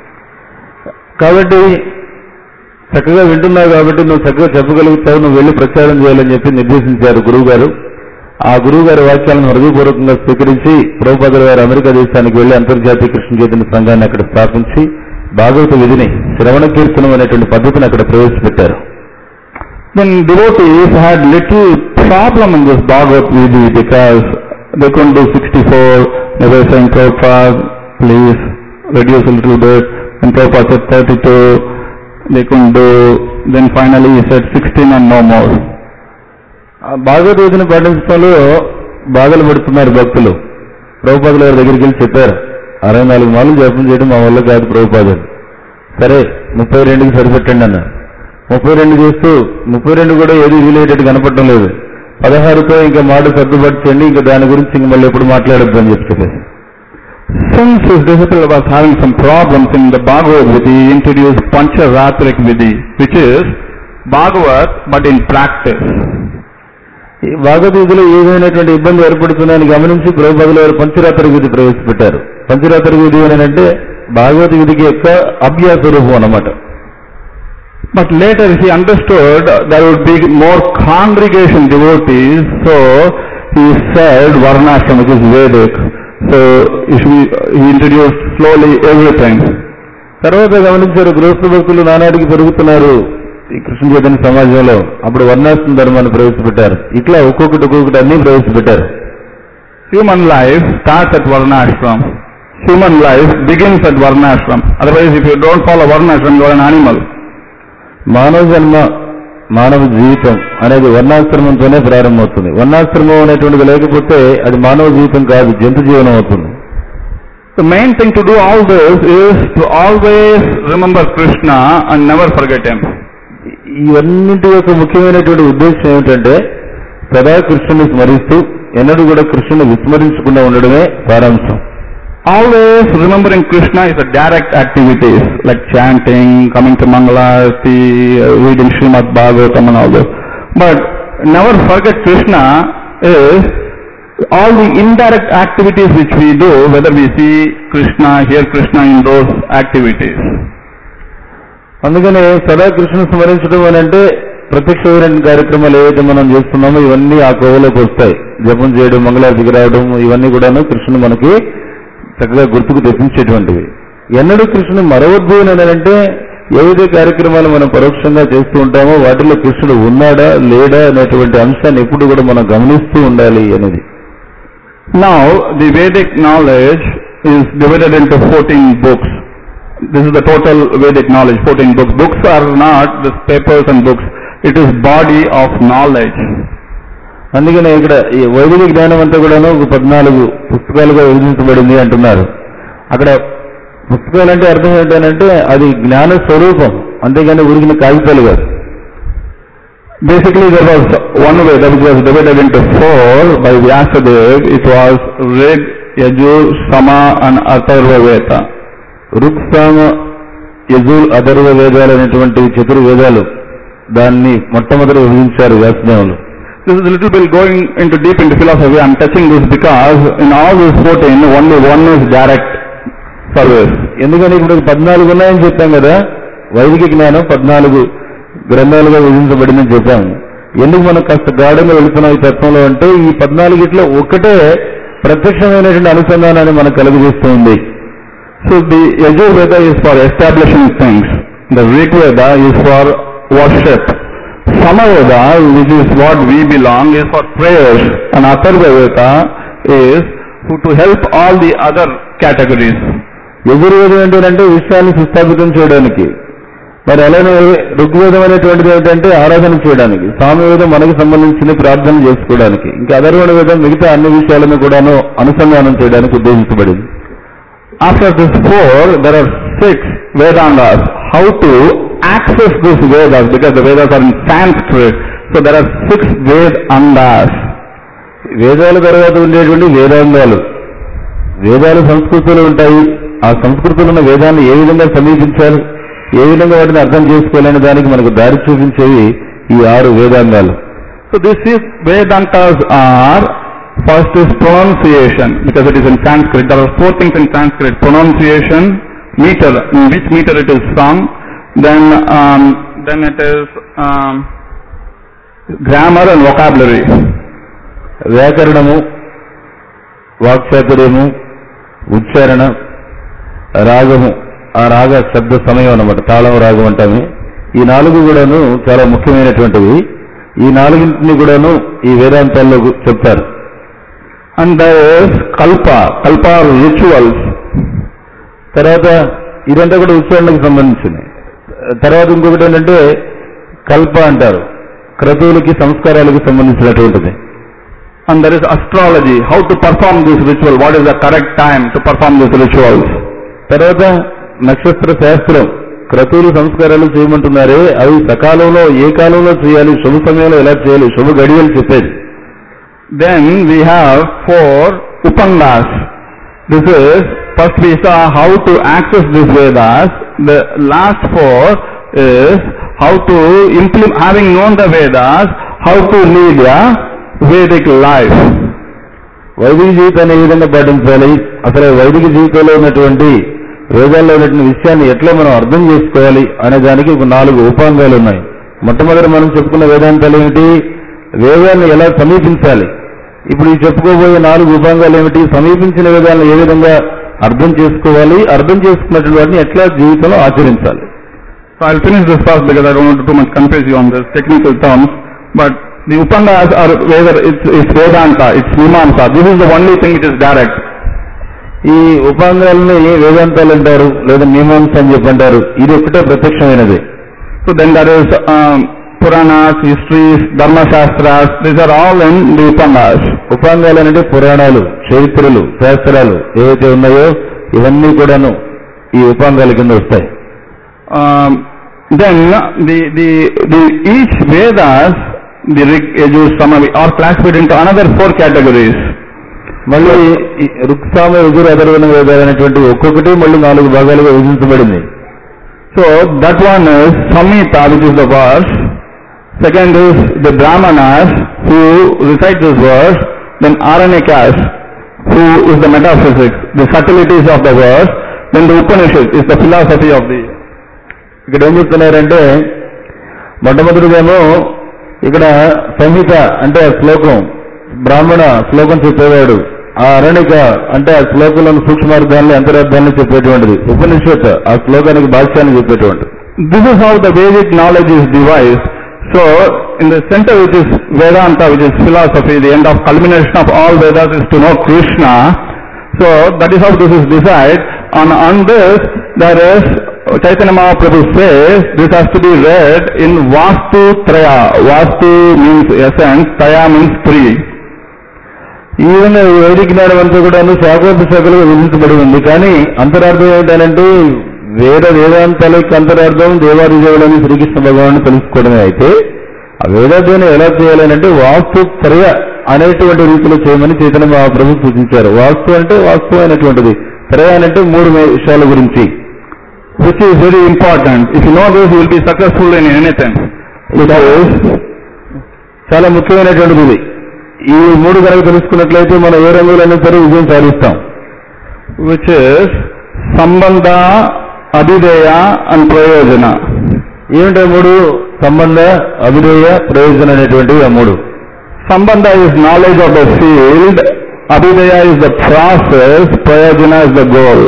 కాబట్టి చక్కగా వింటున్నావు కాబట్టి నువ్వు చక్కగా చెప్పగలుగుతావు, నువ్వు వెళ్ళి ప్రచారం చేయాలని చెప్పి నిర్దేశించారు గురువు గారు. ఆ గురువు గారి వాక్యాలను హృదయపూర్వకంగా స్వీకరించి ప్రభుపాదుల గారు అమెరికా దేశానికి వెళ్లి అంతర్జాతీయ కృష్ణ చైతన్య సంఘాన్ని అక్కడ స్థాపించి భాగవత విధిని శ్రవణ కీర్తనం అనేటువంటి పద్ధతిని అక్కడ ప్రవేశపెట్టారు. Then devotees had little problem in this Bhagavad Gita, because they couldn't do sixty-four. They were saying, Prabhupada, please reduce a little bit. And Prabhupada said thirty-two. They couldn't do. Then finally he said sixteen and no more. భాగవత విధిని పాటించడంలో బాధలు పడుతున్నారు భక్తులు. ప్రభుపాదుల గారి దగ్గరికి వెళ్ళి చెప్పారు, అరవై నాలుగు మార్లు జపం చేయడం మా వల్ల కాదు ప్రభుపాదులు. సరే ముప్పై రెండుకి సరిపెట్టండి అన్నారు. ముప్పై రెండు చేస్తూ ముప్పై రెండు కూడా ఏది వీలయ్యేటట్టు కనపడటం లేదు. పదహారుతో ఇంకా మాట సర్దుబాటు చేయండి, ఇంకా దాని గురించి ఇంక మళ్ళీ ఎప్పుడు మాట్లాడద్దు అని చెప్పి చెప్పారు. Since his disciple was having some problems in the Bhagavad Gita, he introduced Pancharatrik Vidhi, which is Bhagavad but in practice. ఈ భాగవత విధిలో ఏదైనటువంటి ఇబ్బంది ఏర్పడుతుందని గమనించి ప్రభుపాదుల వారు పంచరాత్ర విధి ప్రవేశపెట్టారు. పంచరాత్ర విధి అంటే భాగవత విధికి యొక్క అభ్యాస రూపం అన్నమాట. But later he understood there would be more congregation devotees, so he said Varnashram, which is Vedic. So he introduced slowly everything. తర్వాత గమనించారు గృహస్థ భక్తులు నానాటికి పెరుగుతున్నారు ఈ కృష్ణ చైతన్య సమాజంలో. అప్పుడు వర్ణాశ్రమ ధర్మాన్ని ప్రవేశపెట్టారు. ఇట్లా ఒక్కొక్కటి ఒక్కొక్కటి అన్ని ప్రవేశపెట్టారు. Human life starts at Varnashram. Human life begins at Varnashram. Otherwise, if you don't follow Varnashram, you are an animal. మానవ జన్మ, మానవ జీవితం అనేది వర్ణాశ్రమంతోనే ప్రారంభమవుతుంది. వర్ణాశ్రమం అనేటువంటిది లేకపోతే అది మానవ జీవితం కాదు, జంతు జీవనం అవుతుంది. The main thing to do all this is to always remember Krishna and never forget him. ఇవన్నింటి యొక్క ముఖ్యమైనటువంటి ఉద్దేశం ఏమిటంటే సదా కృష్ణుని స్మరిస్తూ ఎన్నడూ కూడా కృష్ణుని విస్మరించకుండా ఉండడమే సారాంశం. Always remembering Krishna is a direct activities like chanting, coming to Mangalarti, reading Srimad Bhagavatam and all this. But never forget Krishna is all the indirect activities which we do, whether we see Krishna, hear Krishna in those activities. అందుకనే సదా కృష్ణుని స్మరించడం అని అంటే ప్రత్యక్షమైన కార్యక్రమాలు ఏవైతే మనం చేస్తున్నామో ఇవన్నీ ఆ కోవలోకి వస్తాయి. జపం చేయడం, మంగళారతికి రావడం, ఇవన్నీ కూడాను కృష్ణుని మనకి చక్కగా గుర్తుకు తెప్పించేటువంటివి. ఎన్నడూ కృష్ణుని మరవద్దు అని అంటే ఏవైతే కార్యక్రమాలు మనం పరోక్షంగా చేస్తూ ఉంటామో వాటిలో కృష్ణుడు ఉన్నాడా లేడా అనేటువంటి అంశాన్ని ఎప్పుడు కూడా మనం గమనిస్తూ ఉండాలి అనేది. Now, the Vedic knowledge is divided into fourteen books. This is the total Vedic knowledge, fourteen books. Books are not the papers and books. It is body of knowledge. అందుకనే ఇక్కడ ఈ వైదిక జ్ఞానం అంతా కూడాను ఒక పద్నాలుగు పుస్తకాలుగా విభజించబడింది అంటున్నారు. అక్కడ పుస్తకాలు అంటే అర్థం ఏంటంటే అది జ్ఞాన స్వరూపం, అంతేగాని ఉరిగిన కాగితాలు కాదు. Basically, there was one Veda which was divided into four by Vyasadeva. It was Rig, Yajur, Sama and Atharva Veda. రుక్, సామ, యజుర్, అథర్వ వేదాలు అనేటువంటి చతుర్వేదాలు దాన్ని మొట్టమొదటి విభజించారు వ్యాసదేవులు. This is a little bit going into deep into philosophy. I am touching this because in all these fourteen, only one is direct service. ఎందుకని ఇప్పుడు పద్నాలుగు ఉన్నాయని చెప్పాం కదా, వైదిక జ్ఞానం పద్నాలుగు గ్రంథాలుగా విభజించబడిందని చెప్పాము. ఎందుకు మనం కాస్త గాఢంగా వెళుతున్నాం ఈ తత్వంలో అంటే ఈ పద్నాలుగిట్లో ఒక్కటే ప్రత్యక్షమైనటువంటి అనుసంధానాన్ని మనకు కలుగజేస్తుంది. So the Yajur Veda is for establishing things. The Rig Veda is for worship. Samaveda, which is what we belong, is for prayers. And Atharva Veda is to help all the other categories. యజుర్వేదం ఏంటంటే విశ్వాన్ని సుస్థాపితం చేయడానికి, మరి అలానే ఋగ్వేదం అనేటువంటిది ఏంటంటే ఆరాధన చేయడానికి, సామవేదం మనకు సంబంధించిన ప్రార్థన చేసుకోవడానికి, ఇంకా అధర్వణ వేదం మిగతా అన్ని విషయాలను కూడాను అనుసంధానం చేయడానికి ఉద్దేశించబడింది. After this four, there are six Vedangas. How to access these Vedas, because the Vedas are in Sanskrit, so there are six Vedangas. వేదాల తర్వాత ఉండేటువంటి వేదాంగాలు, వేదాలు సంస్కృతులు ఉంటాయి. ఆ సంస్కృతులు ఉన్న వేదాన్ని ఏ విధంగా సమీపించాలి, ఏ విధంగా వాటిని అర్థం చేసుకోవాలనే దానికి మనకు దారి చూపించేవి ఈ ఆరు వేదాంగాలు. So these six Vedantas are, first is pronunciation, because it is in Sanskrit. There are four things in Sanskrit: pronunciation, meter, in which meter it is sung, then um, then it is um, grammar and vocabulary. వ్యాకరణము, వాక్చాతుర్యము, ఉచ్చారణ, రాగము, ఆ రాగ శబ్ద సమయం అన్నమాట, తాళం రాగం అంటాము. ఈ నాలుగు కూడాను చాలా ముఖ్యమైనటువంటివి. ఈ నాలుగింటిని కూడాను ఈ వేదాంతాల్లో చెప్తారు. And there is kalpa, kalpa rituals. తర్వాత ఇదంతా కూడా ఉచ్చారణకు సంబంధించింది. తర్వాత ఇంకొకటి ఏంటంటే కల్ప అంటారు, క్రతువులకి సంస్కారాలకు సంబంధించినటువంటిది. And there is astrology, how to perform this ritual, what is the correct time to perform these rituals. తర్వాత నక్షత్ర శాస్త్రం, క్రతువులు సంస్కారాలు చేయమంటున్నారే అవి సకాలంలో ఏ కాలంలో చేయాలి, శుభ సమయంలో ఎలా చేయాలి, శుభ గడియలు చెప్పేది. Then we have four Upangas. This is, first we saw how to access these Vedas. The last four is how to implement, having known the Vedas, how to lead a Vedic life. వైదిక జీవితాన్ని ఏ విధంగా పాటించాలి, అసలు వైదిక జీవితంలో ఉన్నటువంటి వేదాల్లో ఉన్నటువంటి విషయాన్ని ఎట్లా మనం అర్థం చేసుకోవాలి అనే దానికి ఒక నాలుగు ఉపాంగాలు ఉన్నాయి. మొట్టమొదటి మనం చెప్పుకున్న వేదాంతాలు ఏమిటి, వేదాన్ని ఎలా సమీపించాలి. ఇప్పుడు ఈ చెప్పుకోబోయే నాలుగు ఉపాంగాలు ఏమిటి, సమీపించిన వేదాలను ఏ విధంగా అర్థం చేసుకోవాలి, అర్థం చేసుకున్నటువంటి వాటిని ఎట్లా జీవితంలో ఆచరించాలి. So I'll finish this first because I don't want to too much confuse you on this technical terms, but the Upangas are, whether it's, it's Vedanta, it's Mimamsa, this is the only thing which is direct. ఈ ఉపాంగాలని వేదాంతాలు అంటారు లేదా మీమాంస అని చెప్పి అంటారు, ఇది ఒకటే ప్రత్యక్షమైనది. So then there is um, Puranas, histories, Dharmashastras, these are all in the Upangas. ఉపాంగాలు అంటే పురాణాలు, చరిత్రలు, శాస్త్రాలు ఏవైతే ఉన్నాయో ఇవన్నీ కూడాను ఈ ఉపాంగాల కింద వస్తాయి. Um, then the, the, the each Vedas, the Rig, Yajur, Sama are classified into another four categories. మళ్ళీ ఋక్సామ, యజుర్, అథర్వణ వేదాలు అనేటువంటి ఒక్కొక్కటి మళ్ళీ నాలుగు భాగాలుగా విభజించబడింది. So that one is Samhita, which is the verse. Second is the Brahmanas who recite this verse. Then Aranyakas, who is the metaphysics, the subtleties of the verse. Then the Upanishad is the philosophy of the. ఇక్కడ ఏం చెప్తున్నారంటే మొట్టమొదటిదేమో ఇక్కడ సంహిత అంటే ఆ శ్లోకం, బ్రాహ్మణ శ్లోకం చెప్పేవాడు, ఆ అరణిక అంటే ఆ శ్లోకంలోని సూక్ష్మార్థాన్ని అంతరార్థాన్ని చెప్పేటువంటిది, ఉపనిషత్ ఆ శ్లోకానికి భాష్యాన్ని చెప్పేటువంటిది. this is how the Vedic knowledge is devised. So, in the center which is Vedanta, which is philosophy, the end of culmination of all Vedas is to know Krishna. So, that is how this is decided. On, on this, there is, Chaitanya Mahaprabhu says, this has to be read in Vastu Traya. Vastu means essence, Traya means three. Even వైదిక జ్ఞానం అంతా కూడా శాఖోపశాఖలుగా విభజించబడి ఉంది. కానీ అంతరార్థం ఏమిటంటే వేద వేదాంతాల యొక్క అంతరార్థం దేవాదిదేవులని శ్రీకృష్ణ భగవాను తెలుసుకోవడమే. అయితే ఆ వేదాధ్యయనం ఎలా చేయాలంటే వాస్తు త్రయ అనేటువంటి రీతిలో చేయమని చైతన్య మహాప్రభు సూచించారు. వాస్తు అంటే వాస్తవమైనటువంటిది, త్రయ అంటే మూడు విషయాల గురించి. Which is very important. If you know this, you will be successful in anything. Because చాలా ముఖ్యమైనటువంటిది ఇది. ఈ మూడు కనుక తెలుసుకున్నట్లయితే మనం ఏ రంగంలోనే సరే విజయం సాధిస్తాం. Which is సంబంధ, అభిధేయ అండ్ ప్రయోజన. ఏమిటా మూడు? సంబంధ, అభిధేయ, ప్రయోజన అనేటువంటివి ఆ మూడు. Sambandha is knowledge of the field, abhidheya is the process, prayojana is the goal.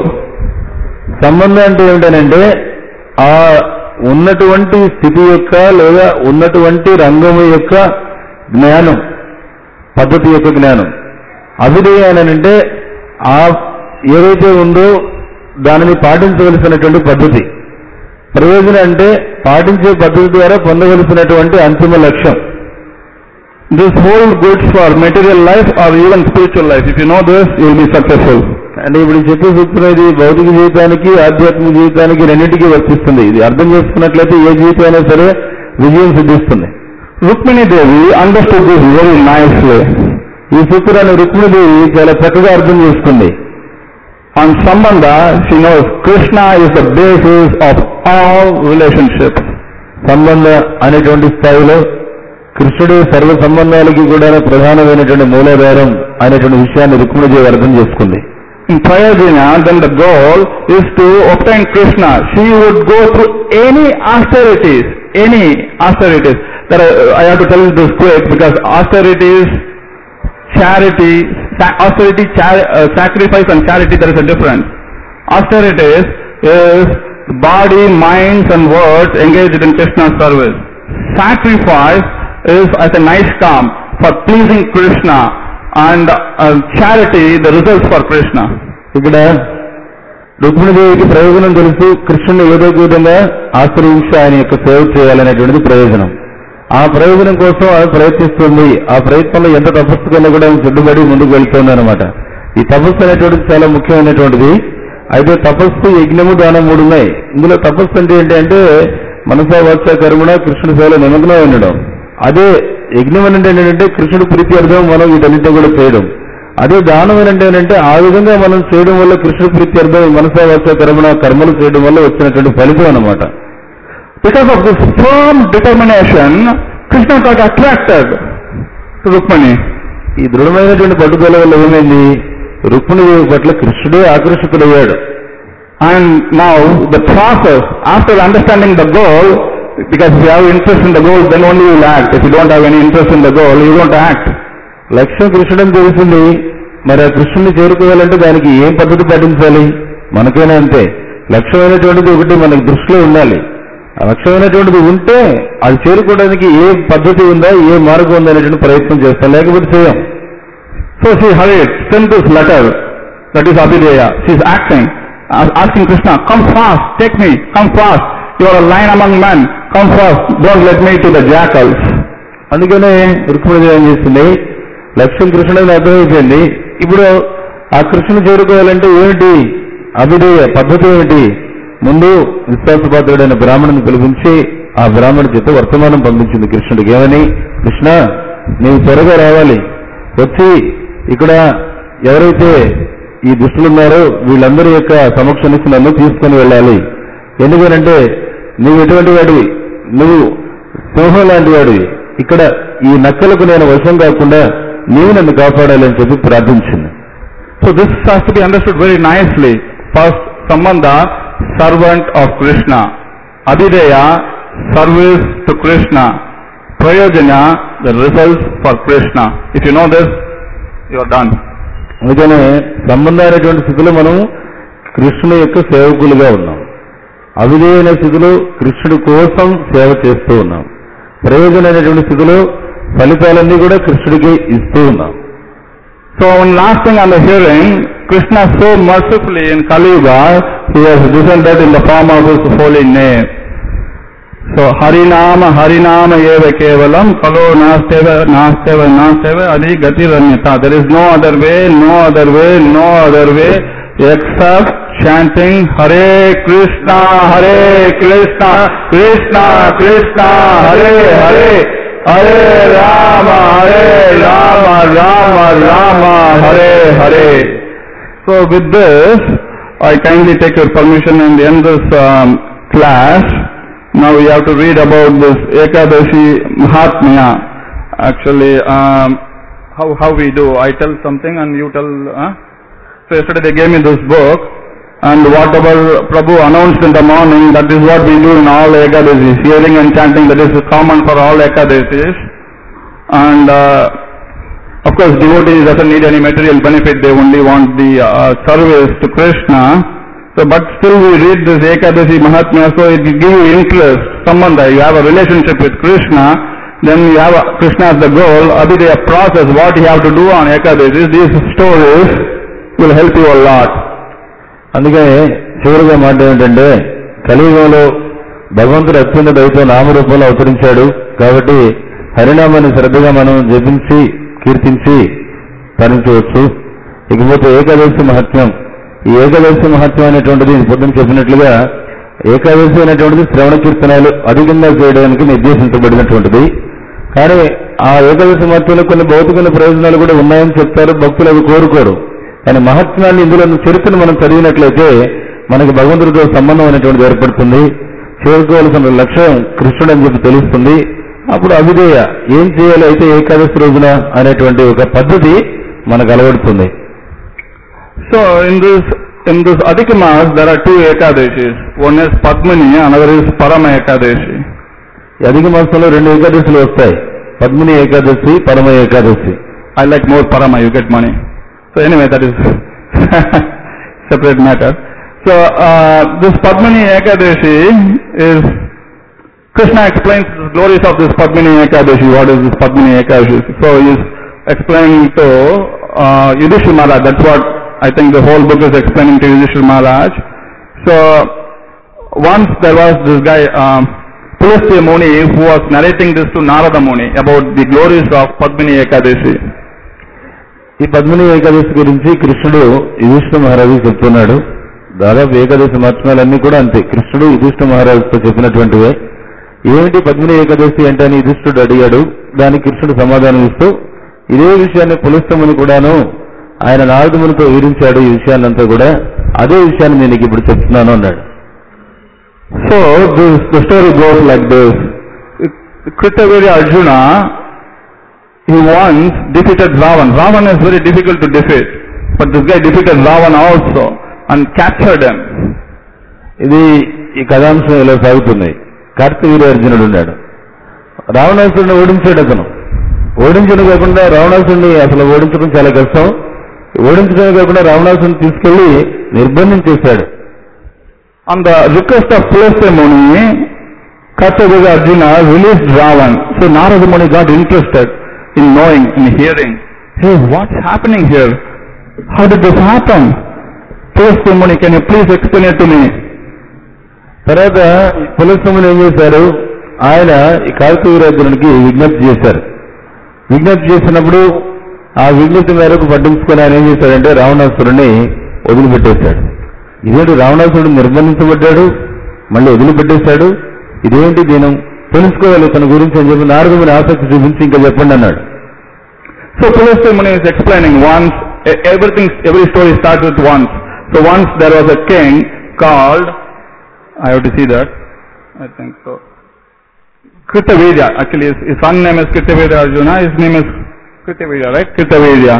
సంబంధం అంటే ఏమిటనంటే ఆ ఉన్నటువంటి స్థితి యొక్క లేదా ఉన్నటువంటి రంగము యొక్క జ్ఞానం, పద్ధతి యొక్క జ్ఞానం. అభిధేయ అంటే ఆ ఏదైతే ఉందో దానిని పాటించవలసినటువంటి పద్ధతి. ప్రయోజనం అంటే పాటించే పద్ధతి ద్వారా పొందవలసినటువంటి అంతిమ లక్ష్యం. This hold goods for material life or even spiritual life. If you know this you will be successful. అంటే ఇప్పుడు చెప్పే సూత్రం ఇది భౌతిక జీవితానికి ఆధ్యాత్మిక జీవితానికి రెండింటికి వర్తిస్తుంది. ఇది అర్థం చేసుకున్నట్లయితే ఏ జీవితం అయినా సరే విజయం సిద్ధిస్తుంది. Rukminidevi understood this very nicely. ఈ సూత్రాన్ని రుక్మిణీదేవి చాలా చక్కగా అర్థం చేసుకుంది. On Sambandha, she knows Krishna is the basis of all relationships. సంబంధ అనేటువంటి స్థాయిలో కృష్ణుడు సర్వ సంబంధాలకి కూడా ప్రధానమైనటువంటి మూలాధారం అనేటువంటి విషయాన్ని రుక్మిణీదేవి అర్థం చేసుకుంది. In Prayojana, then the goal is to obtain Krishna. She would go through any austerities, any austerities. That I, I have to tell you this quick because austerities, charity, sa- austerity, char- uh, sacrifice and charity, there is a difference. Austerities is body, minds and words engaged in Krishna's service. Sacrifice is as a nice calm for pleasing Krishna. And uh, charity, the results for Krishna. ఇక్కడ రుక్మిణీదేవికి ప్రయోజనం తెలుసు, కృష్ణుని ఏదో విధంగా ఆశ్రయించి ఆయన యొక్క సేవ చేయాలనేటువంటిది ప్రయోజనం. ఆ ప్రయోజనం కోసం ఆమె ప్రయత్నిస్తుంది. ఆ ప్రయత్నంలో ఎంత తపస్సు కన్నా కూడా ఆమె చెడ్డుబడి ముందుకు వెళ్తుంది అనమాట. ఈ తపస్సు అనేటువంటిది చాలా ముఖ్యమైనటువంటిది. అయితే తపస్సు, యజ్ఞము, దానం మూడు ఉన్నాయి. ఇందులో తపస్సు అంటే ఏంటి అంటే మనసా వాచ కర్మణ కృష్ణుడి సేవలో నిమగ్నం ఉండడం. అదే యజ్ఞం అంటే ఏంటంటే కృష్ణుడు ప్రీత్యర్థం మనం వీటన్నిటిని కూడా చేయడం. అదే దానం అంటే ఏంటంటే ఆ విధంగా మనం చేయడం వల్ల కృష్ణుడు ప్రీత్యర్థం మనసా వాచ కర్మణ కర్మలు చేయడం వల్ల వచ్చినటువంటి ఫలితం అన్నమాట. Because of this firm determination, Krishna got attracted to Rukmini. ఈ దృఢమైనటువంటి పట్టుదల వల్ల ఏమైంది? రుక్మిణీదేవి పట్ల కృష్ణుడే ఆకర్షితుడయ్యాడు. And now the process, after understanding the goal, because if you have interest in the goal, then only you will act. If you don't have any interest in the goal, you won't act. లక్ష్యం కృష్ణుడని తెలిసింది. మరి ఆ కృష్ణుని చేరుకోవాలంటే దానికి ఏం పద్ధతి పాటించాలి? మనకైనా అంతే. లక్ష్యమైనటువంటిది ఒకటి మనకి దృష్టిలో ఉండాలి. ఆ లక్ష్యమైనటువంటిది ఉంటే అది చేరుకోవడానికి ఏ పద్ధతి ఉందా, ఏ మార్గం ఉందా అనేటువంటి ప్రయత్నం చేస్తాం, లేకపోతే చేయం. So she hurried, sent this letter, that is Abhideya. She is acting, asking Krishna, come fast, take me, come fast. You are a lion among men, come fast, don't let me to the jackals. అందుకనే రుక్మిణీదేవి ఏం చేస్తుంది? లక్ష్యం కృష్ణుడిని అర్థమైపోయింది. ఇప్పుడు ఆ కృష్ణుని చేరుకోవాలంటే ఏమిటి అభిధేయ పద్ధతి ఏమిటి? ముందు విశ్వాసపాత్రుడైన బ్రాహ్మణుని పిలిపించి ఆ బ్రాహ్మణుడి చేత వర్తమానం పంపించింది కృష్ణుడికి. ఏమని? కృష్ణ, నీవు త్వరగా రావాలి, వచ్చి ఇక్కడ ఎవరైతే ఈ దుష్టులున్నారో వీళ్ళందరి యొక్క సమక్ష నుంచి నన్ను తీసుకొని వెళ్ళాలి. ఎందుకనంటే నువ్వు ఎటువంటి వాడివి, నువ్వు సింహం లాంటి వాడివి, ఇక్కడ ఈ నక్కలకు నేను వశం కాకుండా నీవు నన్ను కాపాడాలి అని చెప్పి ప్రార్థించింది. So this has to be understood very nicely. First, Sambandha, servant of Krishna. Abhideya, service to Krishna. Prayojana, the results for Krishna. If you know this, you are done. అందుకనే సంబంధమైనటువంటి స్థితిలో మనం కృష్ణుని యొక్క సేవకులుగా ఉన్నాం. అవిధేయమైన స్థితిలో కృష్ణుడి కోసం సేవ చేస్తూ ఉన్నాం. ప్రయోజనమైనటువంటి స్థితిలో ఫలితాలన్నీ కూడా కృష్ణుడికి ఇస్తూ ఉన్నాం. So one last thing on the hearing, Krishna so mercifully in Kali Yuga, he has descended in the form of his holy name. So Harinama Harinama eva kevalam kalo nasteva nasteva nasteva adi gatiranyata. There is no other way, no other way, no other way except chanting Hare Krishna, Hare Krishna, Krishna Krishna, Hare Hare, Hare Rama, Hare Rama, Rama Rama, Hare Hare. So with this, I kindly take your permission and end this um, class. Now we have to read about this Ekadashi Mahatmya. Actually, um, how how we do? I tell something and you tell. Huh? So yesterday they gave me this book, and whatever Prabhu announced in the morning, that is what we do in all Ekadashis. Hearing and chanting, that is common for all Ekadashis. And uh, of course, devotee doesn't need any material benefit; they only want the uh, service to Krishna. So, but still we read this Ekadashi Mahatmya, so it will give you interest, sambandha. You have a relationship with Krishna, then you have a, Krishna as the goal. Abhidaya process, what you have to do on Ekadashi, these stories will help you a lot. అందుకే చివరిగా మాట ఏమిటంటే, కలియుగంలో భగవంతుడు అత్యంత దయతో నామరూపంలో అవతరించాడు. కాబట్టి హరినామాన్ని శ్రద్ధగా మనం జపించి కీర్తించి తరించవచ్చు. ఇకపోతే ఏకాదశి మహత్యం. ఈ ఏకాదశి మహత్వం అనేటువంటిది పొద్దున చెప్పినట్లుగా ఏకాదశి అనేటువంటిది శ్రవణ కీర్తనాలు అధికంగా చేయడానికి నిర్దేశించబడినటువంటిది. కానీ ఆ ఏకాదశి మహత్వంలో కొన్ని భౌతికమైన ప్రయోజనాలు కూడా ఉన్నాయని చెప్తారు, భక్తులు అవి కోరుకోరు. కానీ మహత్వాన్ని ఇందులో చరిత్రను మనం చదివినట్లయితే మనకి భగవంతుడితో సంబంధం అనేటువంటిది ఏర్పడుతుంది. చేరుకోవాల్సిన లక్ష్యం కృష్ణుడు అని చెప్పి తెలుస్తుంది. అప్పుడు అవిధేయ ఏం చేయాలి అయితే ఏకాదశి రోజున అనేటువంటి ఒక పద్ధతి మనకు అలవడుతుంది. So in this in this Adhika Maas there are two Ekadashis. One is Padmini, another is Parama Ekadashi. ఈ అధిక మాసంలో రెండు ఏకాదశులు వస్తాయి, పద్మిని ఏకాదశి, పరమ Ekadashi. I like more Parama, you get money. So anyway, that is separate matter. So uh, this Padmini Ekadashi is, Krishna explains the glories of this Padmini Ekadashi. What is this Padmini Ekadashi? So he is explaining to uh, Yudhishthira Maharaj. That's what I think the whole book is explaining to Yudhishthira Maharaj. So once there was this guy um, Pulastya Muni who was narrating this to Narada Muni about the glories of Padmini Ekadashi. ఈ పద్మిని ఏకాదశి గురించి కృష్ణుడు యుధిష్ఠిర మహారాజు చెప్తున్నాడు. దాదాపు ఏకాదశి మహత్యాలన్నీ కూడా అంతే, కృష్ణుడు యుధిష్ఠిర మహారాజుతో చెప్పినటువంటివే. ఏమిటి పద్మిని ఏకాదశి అంటే అని యుధిష్ఠుడు అడిగాడు. దానికి కృష్ణుడు సమాధానం ఇస్తూ ఇదే విషయాన్ని పులస్తముని కూడాను ఆయన నారదమునితో వివరించాడు. ఈ విషయాన్నంతా కూడా అదే విషయాన్ని నేను ఇప్పుడు చెప్తున్నాను అన్నాడు. So this the story goes like this. Kritavirya Arjuna, he once defeated Ravan. Ravan is very difficult to defeat, but this guy defeated Ravan also and captured him. ఇది ఈ కథాంశం ఇలా సాగుతుంది. కార్తవీర్య అర్జునుడు ఉన్నాడు, రావణాసురుడిని ఓడించాడు. అతను ఓడించడం కాకుండా రావణాసురుడిని అసలు ఓడించడం చాలా కష్టం. ఓడించడమే కాకుండా రావణాసురుడిని తీసుకెళ్లి నిర్బంధించేశాడు. On the request of Pulastya Muni, Kartavirya Arjuna released Ravan. So Narada Muni got interested in knowing, in hearing, hey, what's happening here? How did this happen? Pulastya Muni, can you please explain it to me? తర్వాత పులస్తయ ముని ఏం చేశారు, ఆయన ఈ కార్తవీర్య అర్జునుడికి విజ్ఞప్తి చేశారు. విజ్ఞప్తి చేసినప్పుడు ఆ విజ్ఞప్తి మేరకు పట్టించుకొని ఆయన ఏం చేశాడంటే రావణాసురుడిని వదిలిపెట్టేశాడు. ఇదేంటి, రావణాసురుడు నిర్బంధించబడ్డాడు, మళ్ళీ వదిలిపెట్టేశాడు, ఇదేంటి, నేను తెలుసుకోవాలి తన గురించి అని చెప్పి నారద ముని ఆసక్తి చూపించి ఇంకా చెప్పండి అన్నాడు. So Pulastya Muni is explaining once, everything, every story starts with once. So once there was a king called, I have to see that, I think so, Kritavirya. Actually his, his son name is Kritavirya Arjuna, his name is Kritavirya, right? Kritavirya.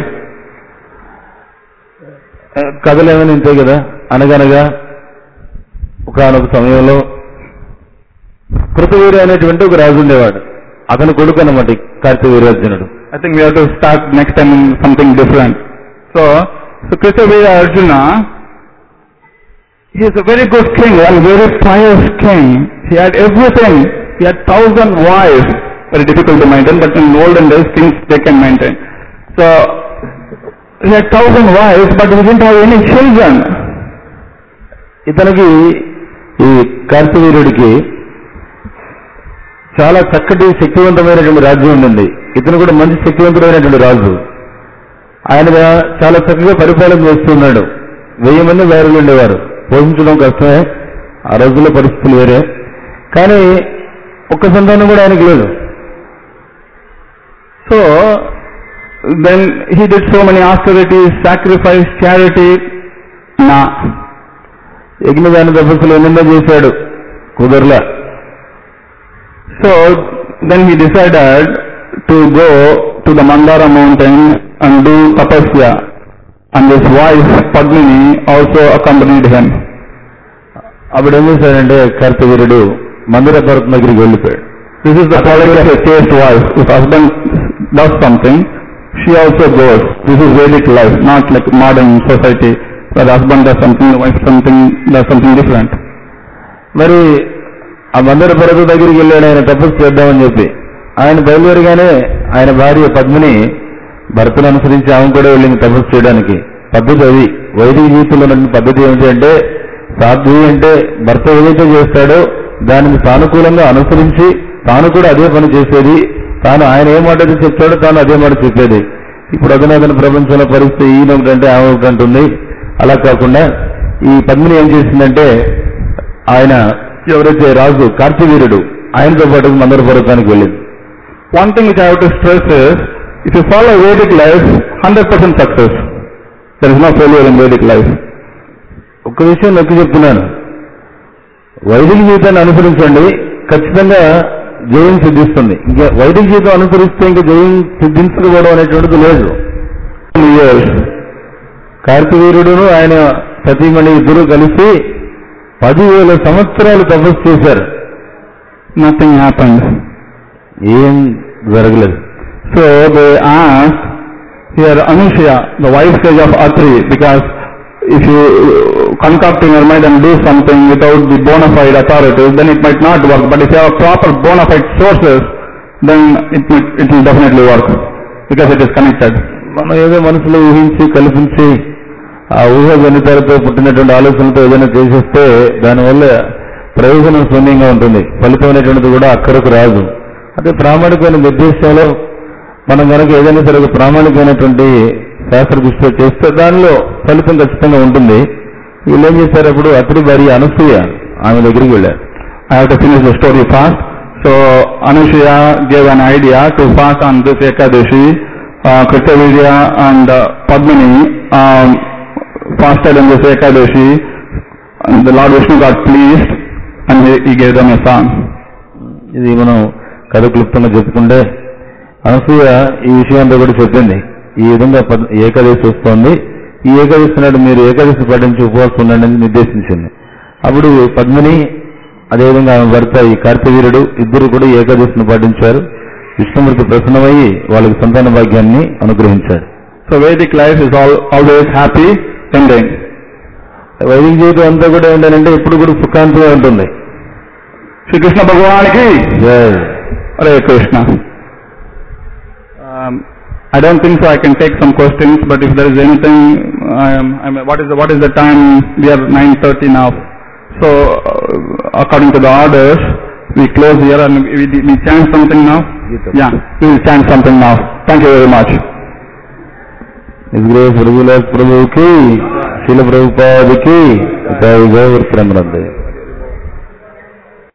కథలు ఏమైనా ఇంతే కదా. అనగనగా ఒకనొక సమయంలో కృతవీర్య అనేటువంటి ఒక రాజు ఉండేవాడు. అతని కొడుకు అన్నమాట కార్తవీర్యార్జునుడు. I think we have to start next time in something different. So, so Kritavirya Arjuna, he is a very good king and very pious king. He had everything. He had thousand wives. Very difficult to maintain, but in olden days, kings they can maintain. So he had thousand wives, but he didn't have any children. ఇతనికి ఈ కార్తవీర్యుడికి చాలా చక్కటి శక్తివంతమైనటువంటి రాజ్యం ఉండింది. ఇతను కూడా మంచి శక్తివంతుడైనటువంటి రాజు. ఆయన చాలా చక్కగా పరిపాలన చేస్తున్నాడు. వెయ్యి మంది వైరులు ఉండేవారు. పోషించడం కష్టమే, ఆ రోజుల్లో పరిస్థితులు వేరే. కానీ ఒక్క సంతానం కూడా ఆయనకు లేదు. So then he did so many austerities, sacrifice, charity. Na. యజ్ఞదాన తపస్సులు ఎన్నెన్నో చేశాడు, కుదరలా. So then he decided to go to the Mandara mountain and do tapasya, and his wife Padmini also accompanied him. అప్పుడు ఏం చేశాడంటే కార్తవీర్యుడు మందిర పర్వతం దగ్గరికి వెళ్ళిపోయాడు. This is the quality of a chaste wife. If husband does something, she also goes. This is Vedic life, not like modern society where husband does something, the wife something, does something different. మరి ఆ మందిర పర్వతం దగ్గరికి వెళ్ళాడు ఆయన తపస్సు చేద్దామని చెప్పి. ఆయన బయలుదేరగానే ఆయన భార్య పద్మిని భర్తను అనుసరించి ఆమె కూడా వెళ్ళింది తపస్సు చేయడానికి. పద్ధతి అది. వైదిక జీవితంలో ఉన్న పద్ధతి ఏమిటి అంటే, సాధ్వి అంటే భర్త ఏదైతే చేస్తాడో దానికి సానుకూలంగా అనుసరించి తాను కూడా అదే పని చేసేది. తాను ఆయన ఏ మాట అయితే చెప్తాడో తాను అదే మాట చెప్పేది. ఇప్పుడు అధునాతన ప్రపంచంలో పరిస్థితి ఈయన ఒకటంటే ఆమె ఒకటి అంటుంది. అలా కాకుండా ఈ పద్మిని ఏం చేసిందంటే, ఆయన ఎవరైతే రాజు కార్తవీర్యుడు ఆయనతో పాటు మందర పర్వతానికి వెళ్ళింది. One thing which I have to stress is, if you follow Vedic life, one hundred percent success. There is no failure in Vedic life. ఒక్క విషయం నొక్కి చెప్తున్నాను, వైదిక జీవితాన్ని అనుసరించండి, ఖచ్చితంగా జయం సిద్ధిస్తుంది. ఇంకా వైదిక జీవితం అనుసరిస్తే ఇంకా జయం సిద్ధించకపోవడం అనేటువంటిది లేదు. కార్తవీర్యుడును ఆయన సతీమణి ఇద్దరు కలిసి పదివేల సంవత్సరాలు తపస్సు చేశారు. Nothing happened. ఏం జరగలేదు. So they asked here Anushya, the wife sage of Atri, because if you concoct in your mind and do something without the bona fide authorities, then it might not work. But if you have proper bona fide sources, then it will, it will definitely work, because it is connected. మనం ఏదో మనసులో ఊహించి కల్పించి ఆ ఊహ గణితాలతో పుట్టినటువంటి ఆలోచనలతో ఏదైనా చేసేస్తే దానివల్ల ప్రయోజనం శూన్యంగా ఉంటుంది. ఫలితం అనేటువంటిది కూడా అక్కడకు రాదు. అదే ప్రామాణికమైన నిర్దేశంలో మనం కనుక ఏదైనా సరే ఒక ప్రామాణికమైనటువంటి శాస్త్ర దృష్టిలో చేస్తే దానిలో ఫలితం ఖచ్చితంగా ఉంటుంది. వీళ్ళు ఏం చేశారు, అప్పుడు అతడి భార్య అనసూయ ఆమె దగ్గరికి వెళ్ళారు. I have to finish the story fast. So Anushya gave an idea to fast on this Ekadashi. Uh, Kartavirya and uh, Padmini um, fasted on this Ekadashi. And the Lord Vishnu got pleased and he, he gave them a son. ఇది మనం కథ క్లుప్తంగా చెప్పుకుంటే, అనసూయ ఈ విషయం అంతా కూడా చెప్పింది. ఈ విధంగా ఏకాదశి వస్తోంది, ఈ ఏకాదశి నాడు మీరు ఏకాదశి పాటించి ఉపవాసం ఉండండి అని నిర్దేశించింది. అప్పుడు పద్మిని అదేవిధంగా ఆమె భర్త ఈ కార్తవీర్యుడు ఇద్దరు కూడా ఏకాదశిని పాటించారు. విష్ణుమూర్తి ప్రసన్నమయ్యి వాళ్ళకి సంతాన భాగ్యాన్ని అనుగ్రహించాడు. So Vedic life is all always happy ending. వైదిక జీవితం అంతా కూడా ఏంటంటే ఎప్పుడు కూడా సుఖాంతంగా ఉంటుంది. Shri Krishna Bhagwaniki జై Hare Krishna. Um, I don't think so I can take some questions, but if there is anything, um, I mean, what is the, what is the time? We are nine thirty now. So uh, according to the orders, we close here and we, we, we chant something now. Yeah, we will chant something now. Thank you very much. ప్రభువుకి శిల ప్రభుపాదికి జై జై వర్తనందే.